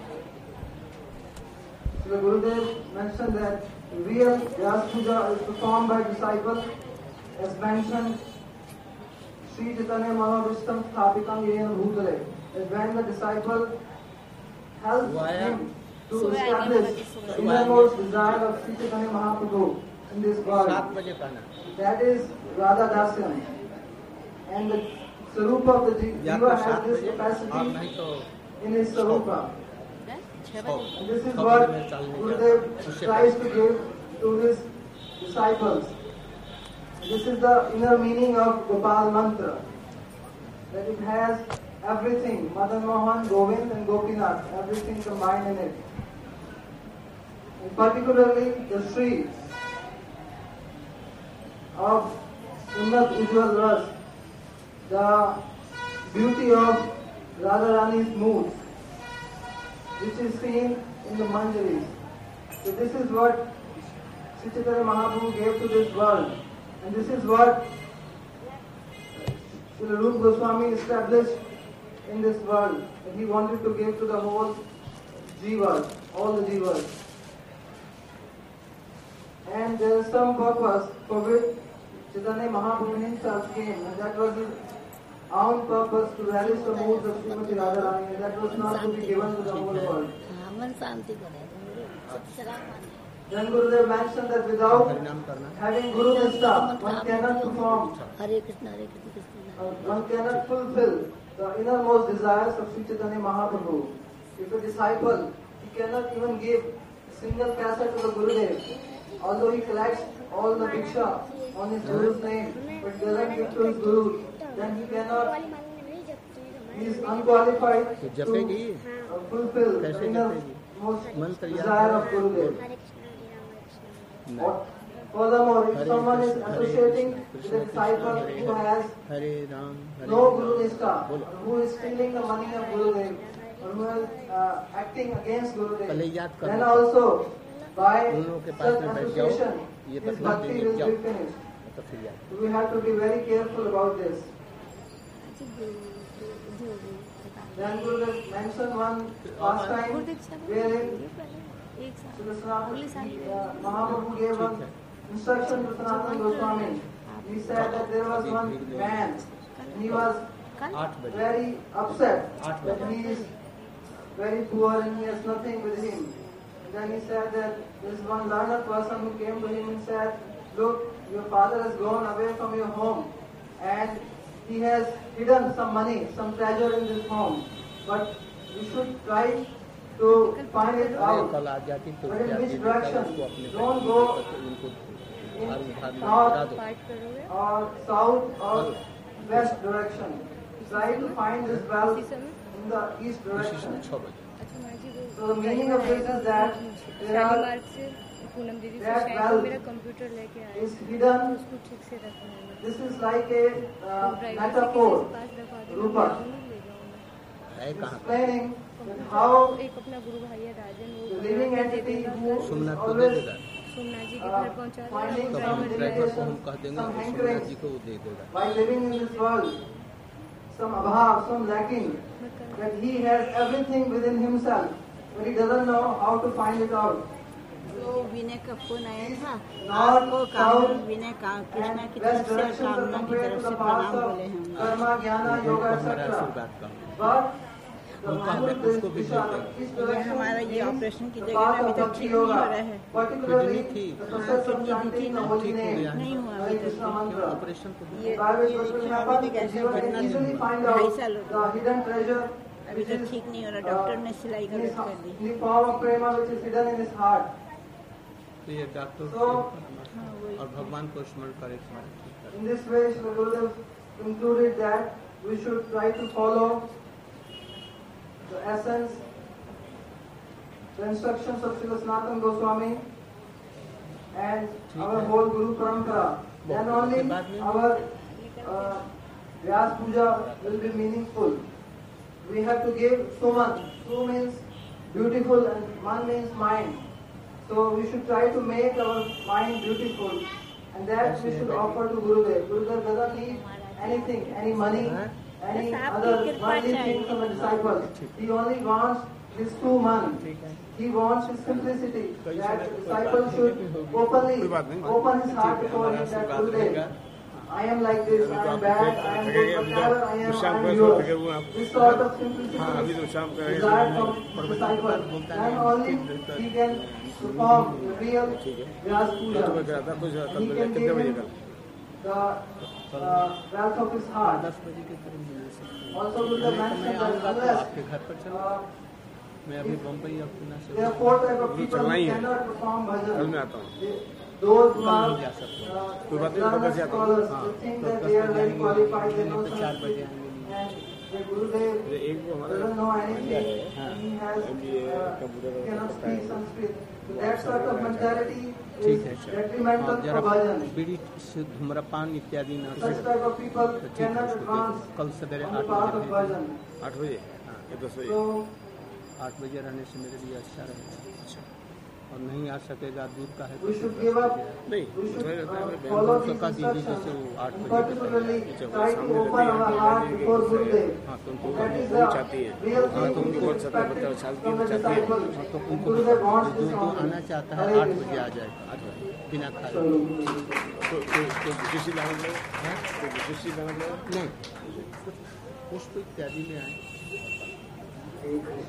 So the Gurudev mentioned that real Vyas Puja is performed by disciples, as mentioned Sri Chaitanya Mahavishtam Sthapikam Yena Bhutale, that when the disciple helps him to establish the innermost desire of Sri Chaitanya Mahaprabhu in this world. That is Radha Dasyan. And the Sarupa of the Jiva has this capacity in his Sarupa. And this is what Gurudev tries to give to his disciples. This is the inner meaning of Gopal Mantra. That it has everything, Madan Mohan, Govind and Gopinath, everything combined in it. And particularly the Sri of Unnat Ujjwal Ras, the beauty of Radharani's moods, which is seen in the Manjaris. So this is what Sri Chaitanya Mahaprabhu gave to this world, and this is what Sri Rupa Goswami established in this world, that he wanted to give to the whole Jivas, all the Jivas. And there is some purpose for which Chaitanya Mahaprabhu himself came, and that was his own purpose to relish the moods of Srimati Radharani, and that was not to be given to the whole world. Then Gurudev mentioned that without having Guru Nistha, one cannot perform, uh, one cannot fulfill the innermost desires of Sri Chaitanya Mahaprabhu. If a disciple, he cannot even give a single paisa to the Gurudev, although he collects all the bhiksha on his guru's name, but doesn't give to his guru, then he cannot, he is unqualified तो to जपेगी uh, fulfill the कैसे inner जपेगी? most मंत्र याद desire of है? Gurudev. हरे कृष्ण हरे राम हरे कृष्ण नहीं। Or- Furthermore, if Hare someone is Krishna, Hare associating Krishna, with Krishna a disciple Krishna, who has Hare Ram Hare no Ram. Guru Nishtha, बोलो। who is stealing the money of Gurudev, or who is uh, acting against पहले Gurudev, याद कर then लो। also by उन लोगों के पास such में बैठ जाओ, association, ये his बतला bhakti देंगे, will जाओ। be finished. तो फिर याद। So we have to be very careful about this. Then Gurudev mentioned one pastime wherein एक साल Srila Sanatana- अगले साल uh, Mahaprabhu gave one instruction to Sanatana Goswami. He said that there was one man, and he was आठ बजे very upset आठ that बजे he is very poor and he has nothing with him. And then he said that there is one learned person who came to him and said, look, your father has gone away from your home and he has hidden some money, some treasure in this home. But you should try to find it out. कल आ जाती तो But in जाती which कल direction? उसको अपने Don't go उनको in भार उधार में north करा दो। पाठ करोगे or south or west direction. Try to find this wealth in the east इसी direction. समय छह बजे अच्छा माँ जी वो So the meaning of this is that there are, शनिवार से पूनम दीदी से that शायद wealth वो मेरा कंप्यूटर लेके आए is hidden. उसको ठीक से रखना है This is like a uh, driver से metaphor किसी के पास रखवा दो रूपा मैं ले जाऊंगा है कहाँ? explaining that how एक अपना गुरु भाई है राजन the वो living दे entity देगा who घर is सोमनाथ को दे always देगा। सोमनाथ जी के uh, घर पहुंचा finding देगा तो some अपने ड्राइवर को हम limitation, कह देंगे some कि सोमनाथ hankerings जी को वो दे देगा। by living in this world, some abhav, some lacking, that he has everything within himself, but he doesn't know how to find it out. तो विनय का फोन आया था North, आपको south, काम विनय का कृष्णा and की west तरफ से directions are कामना की compared तरफ to से the प्रणाम paths बोले of हम karma, jnana, yoga, उनको हमारा et cetera. आशीर्वाद का But the उनका Mahimud हमें उसको भी Disha, भेज देंगे। east ये direction हमारा ये means ऑपरेशन की the जगह में path अभी of तक bhakti ठीक नहीं हो yoga. रहा है Particularly किडनी थी। the process of chanting the holy ठीक हो name, गया है। नहीं हुआ Hare अभी तक Krishna mantra. ऑपरेशन को ये By which ये what will इसमें happen, अभी तक that ऐसा you can घटना easily find ढाई out साल हो the hidden treasure अभी which तक is ठीक नहीं हो रहा uh, डॉक्टर ने सिलाई in का his- रद्द कर दी in the form of prema which is hidden in his heart. तो ये डॉक्टर So, हाँ वही और भगवान को स्मरण करे तुम्हारे ठीक है। In this way, Srila Gurudev concluded that we should try to follow the essence, the instructions of Srila Sanatana Goswami and our whole Guru Parampara. Then only our uh, Vyas Puja will be meaningful. We have to give Suman. Su means beautiful and Man means mind. So we should try to make our mind beautiful. And that we should offer to Gurudev. Gurudev doesn't need anything, any money, any other worldly thing from a disciple. He only wants his true man. He wants his simplicity. That the disciple should openly open his heart before him that Gurudev, I am like this, I am bad, I am good, whatever I am, I am yours. This sort of simplicity desired from the disciple. Then only he can perform the real Vyas Puja. And he can give him the uh, wealth of his heart. दस बजे के करीब मिल सकते हैं। Also, Buddha मैं mentioned that आऊँगा तो unless आपके घर पर चलो। uh, मैं अभी बम्बई और पुणे से there are four type of people who cannot perform bhajan. They- Those who are नहीं जा सकते। uh, learned scholars, they think that they are very qualified, they know तो चार बजे Sanskrit, आएंगे। and the Gurudev doesn't know anything. He has uh, cannot speak Sanskrit. So that sort of mentality ठीक is है सर। detrimental आप for जरा bhajan. बीड़ी से धूम्रपान इत्यादि न Such करें। type of people तो ठीक है cannot उसको advance देखो। कल सवेरे on the आठ path of बजे bhajan. आठ बजे हाँ ये दस बजे So आठ बजे रहने से मेरे लिए अच्छा रहेगा। अच्छा और नहीं आ सकेगा दूर का है we should give up. नहीं We should uh, तो follow उसको these कह दीजिए जैसे instructions. वो आठ And बजे के particularly पहले try to open our heart before Gurudev. हाँ तो उनको That is वो the चाहती है real हाँ thing तो which उनको is expected from the disciple. तो And उनको Gurudev wants जो this जो only. आना चाहता है Hare आठ Krishna. बजे आ जाएगा आठ बजे बिना खाए चलो। तो तो तो किसी लाइन में हैं तो किसी लाइन में नहीं पुष्प इत्यादि में आए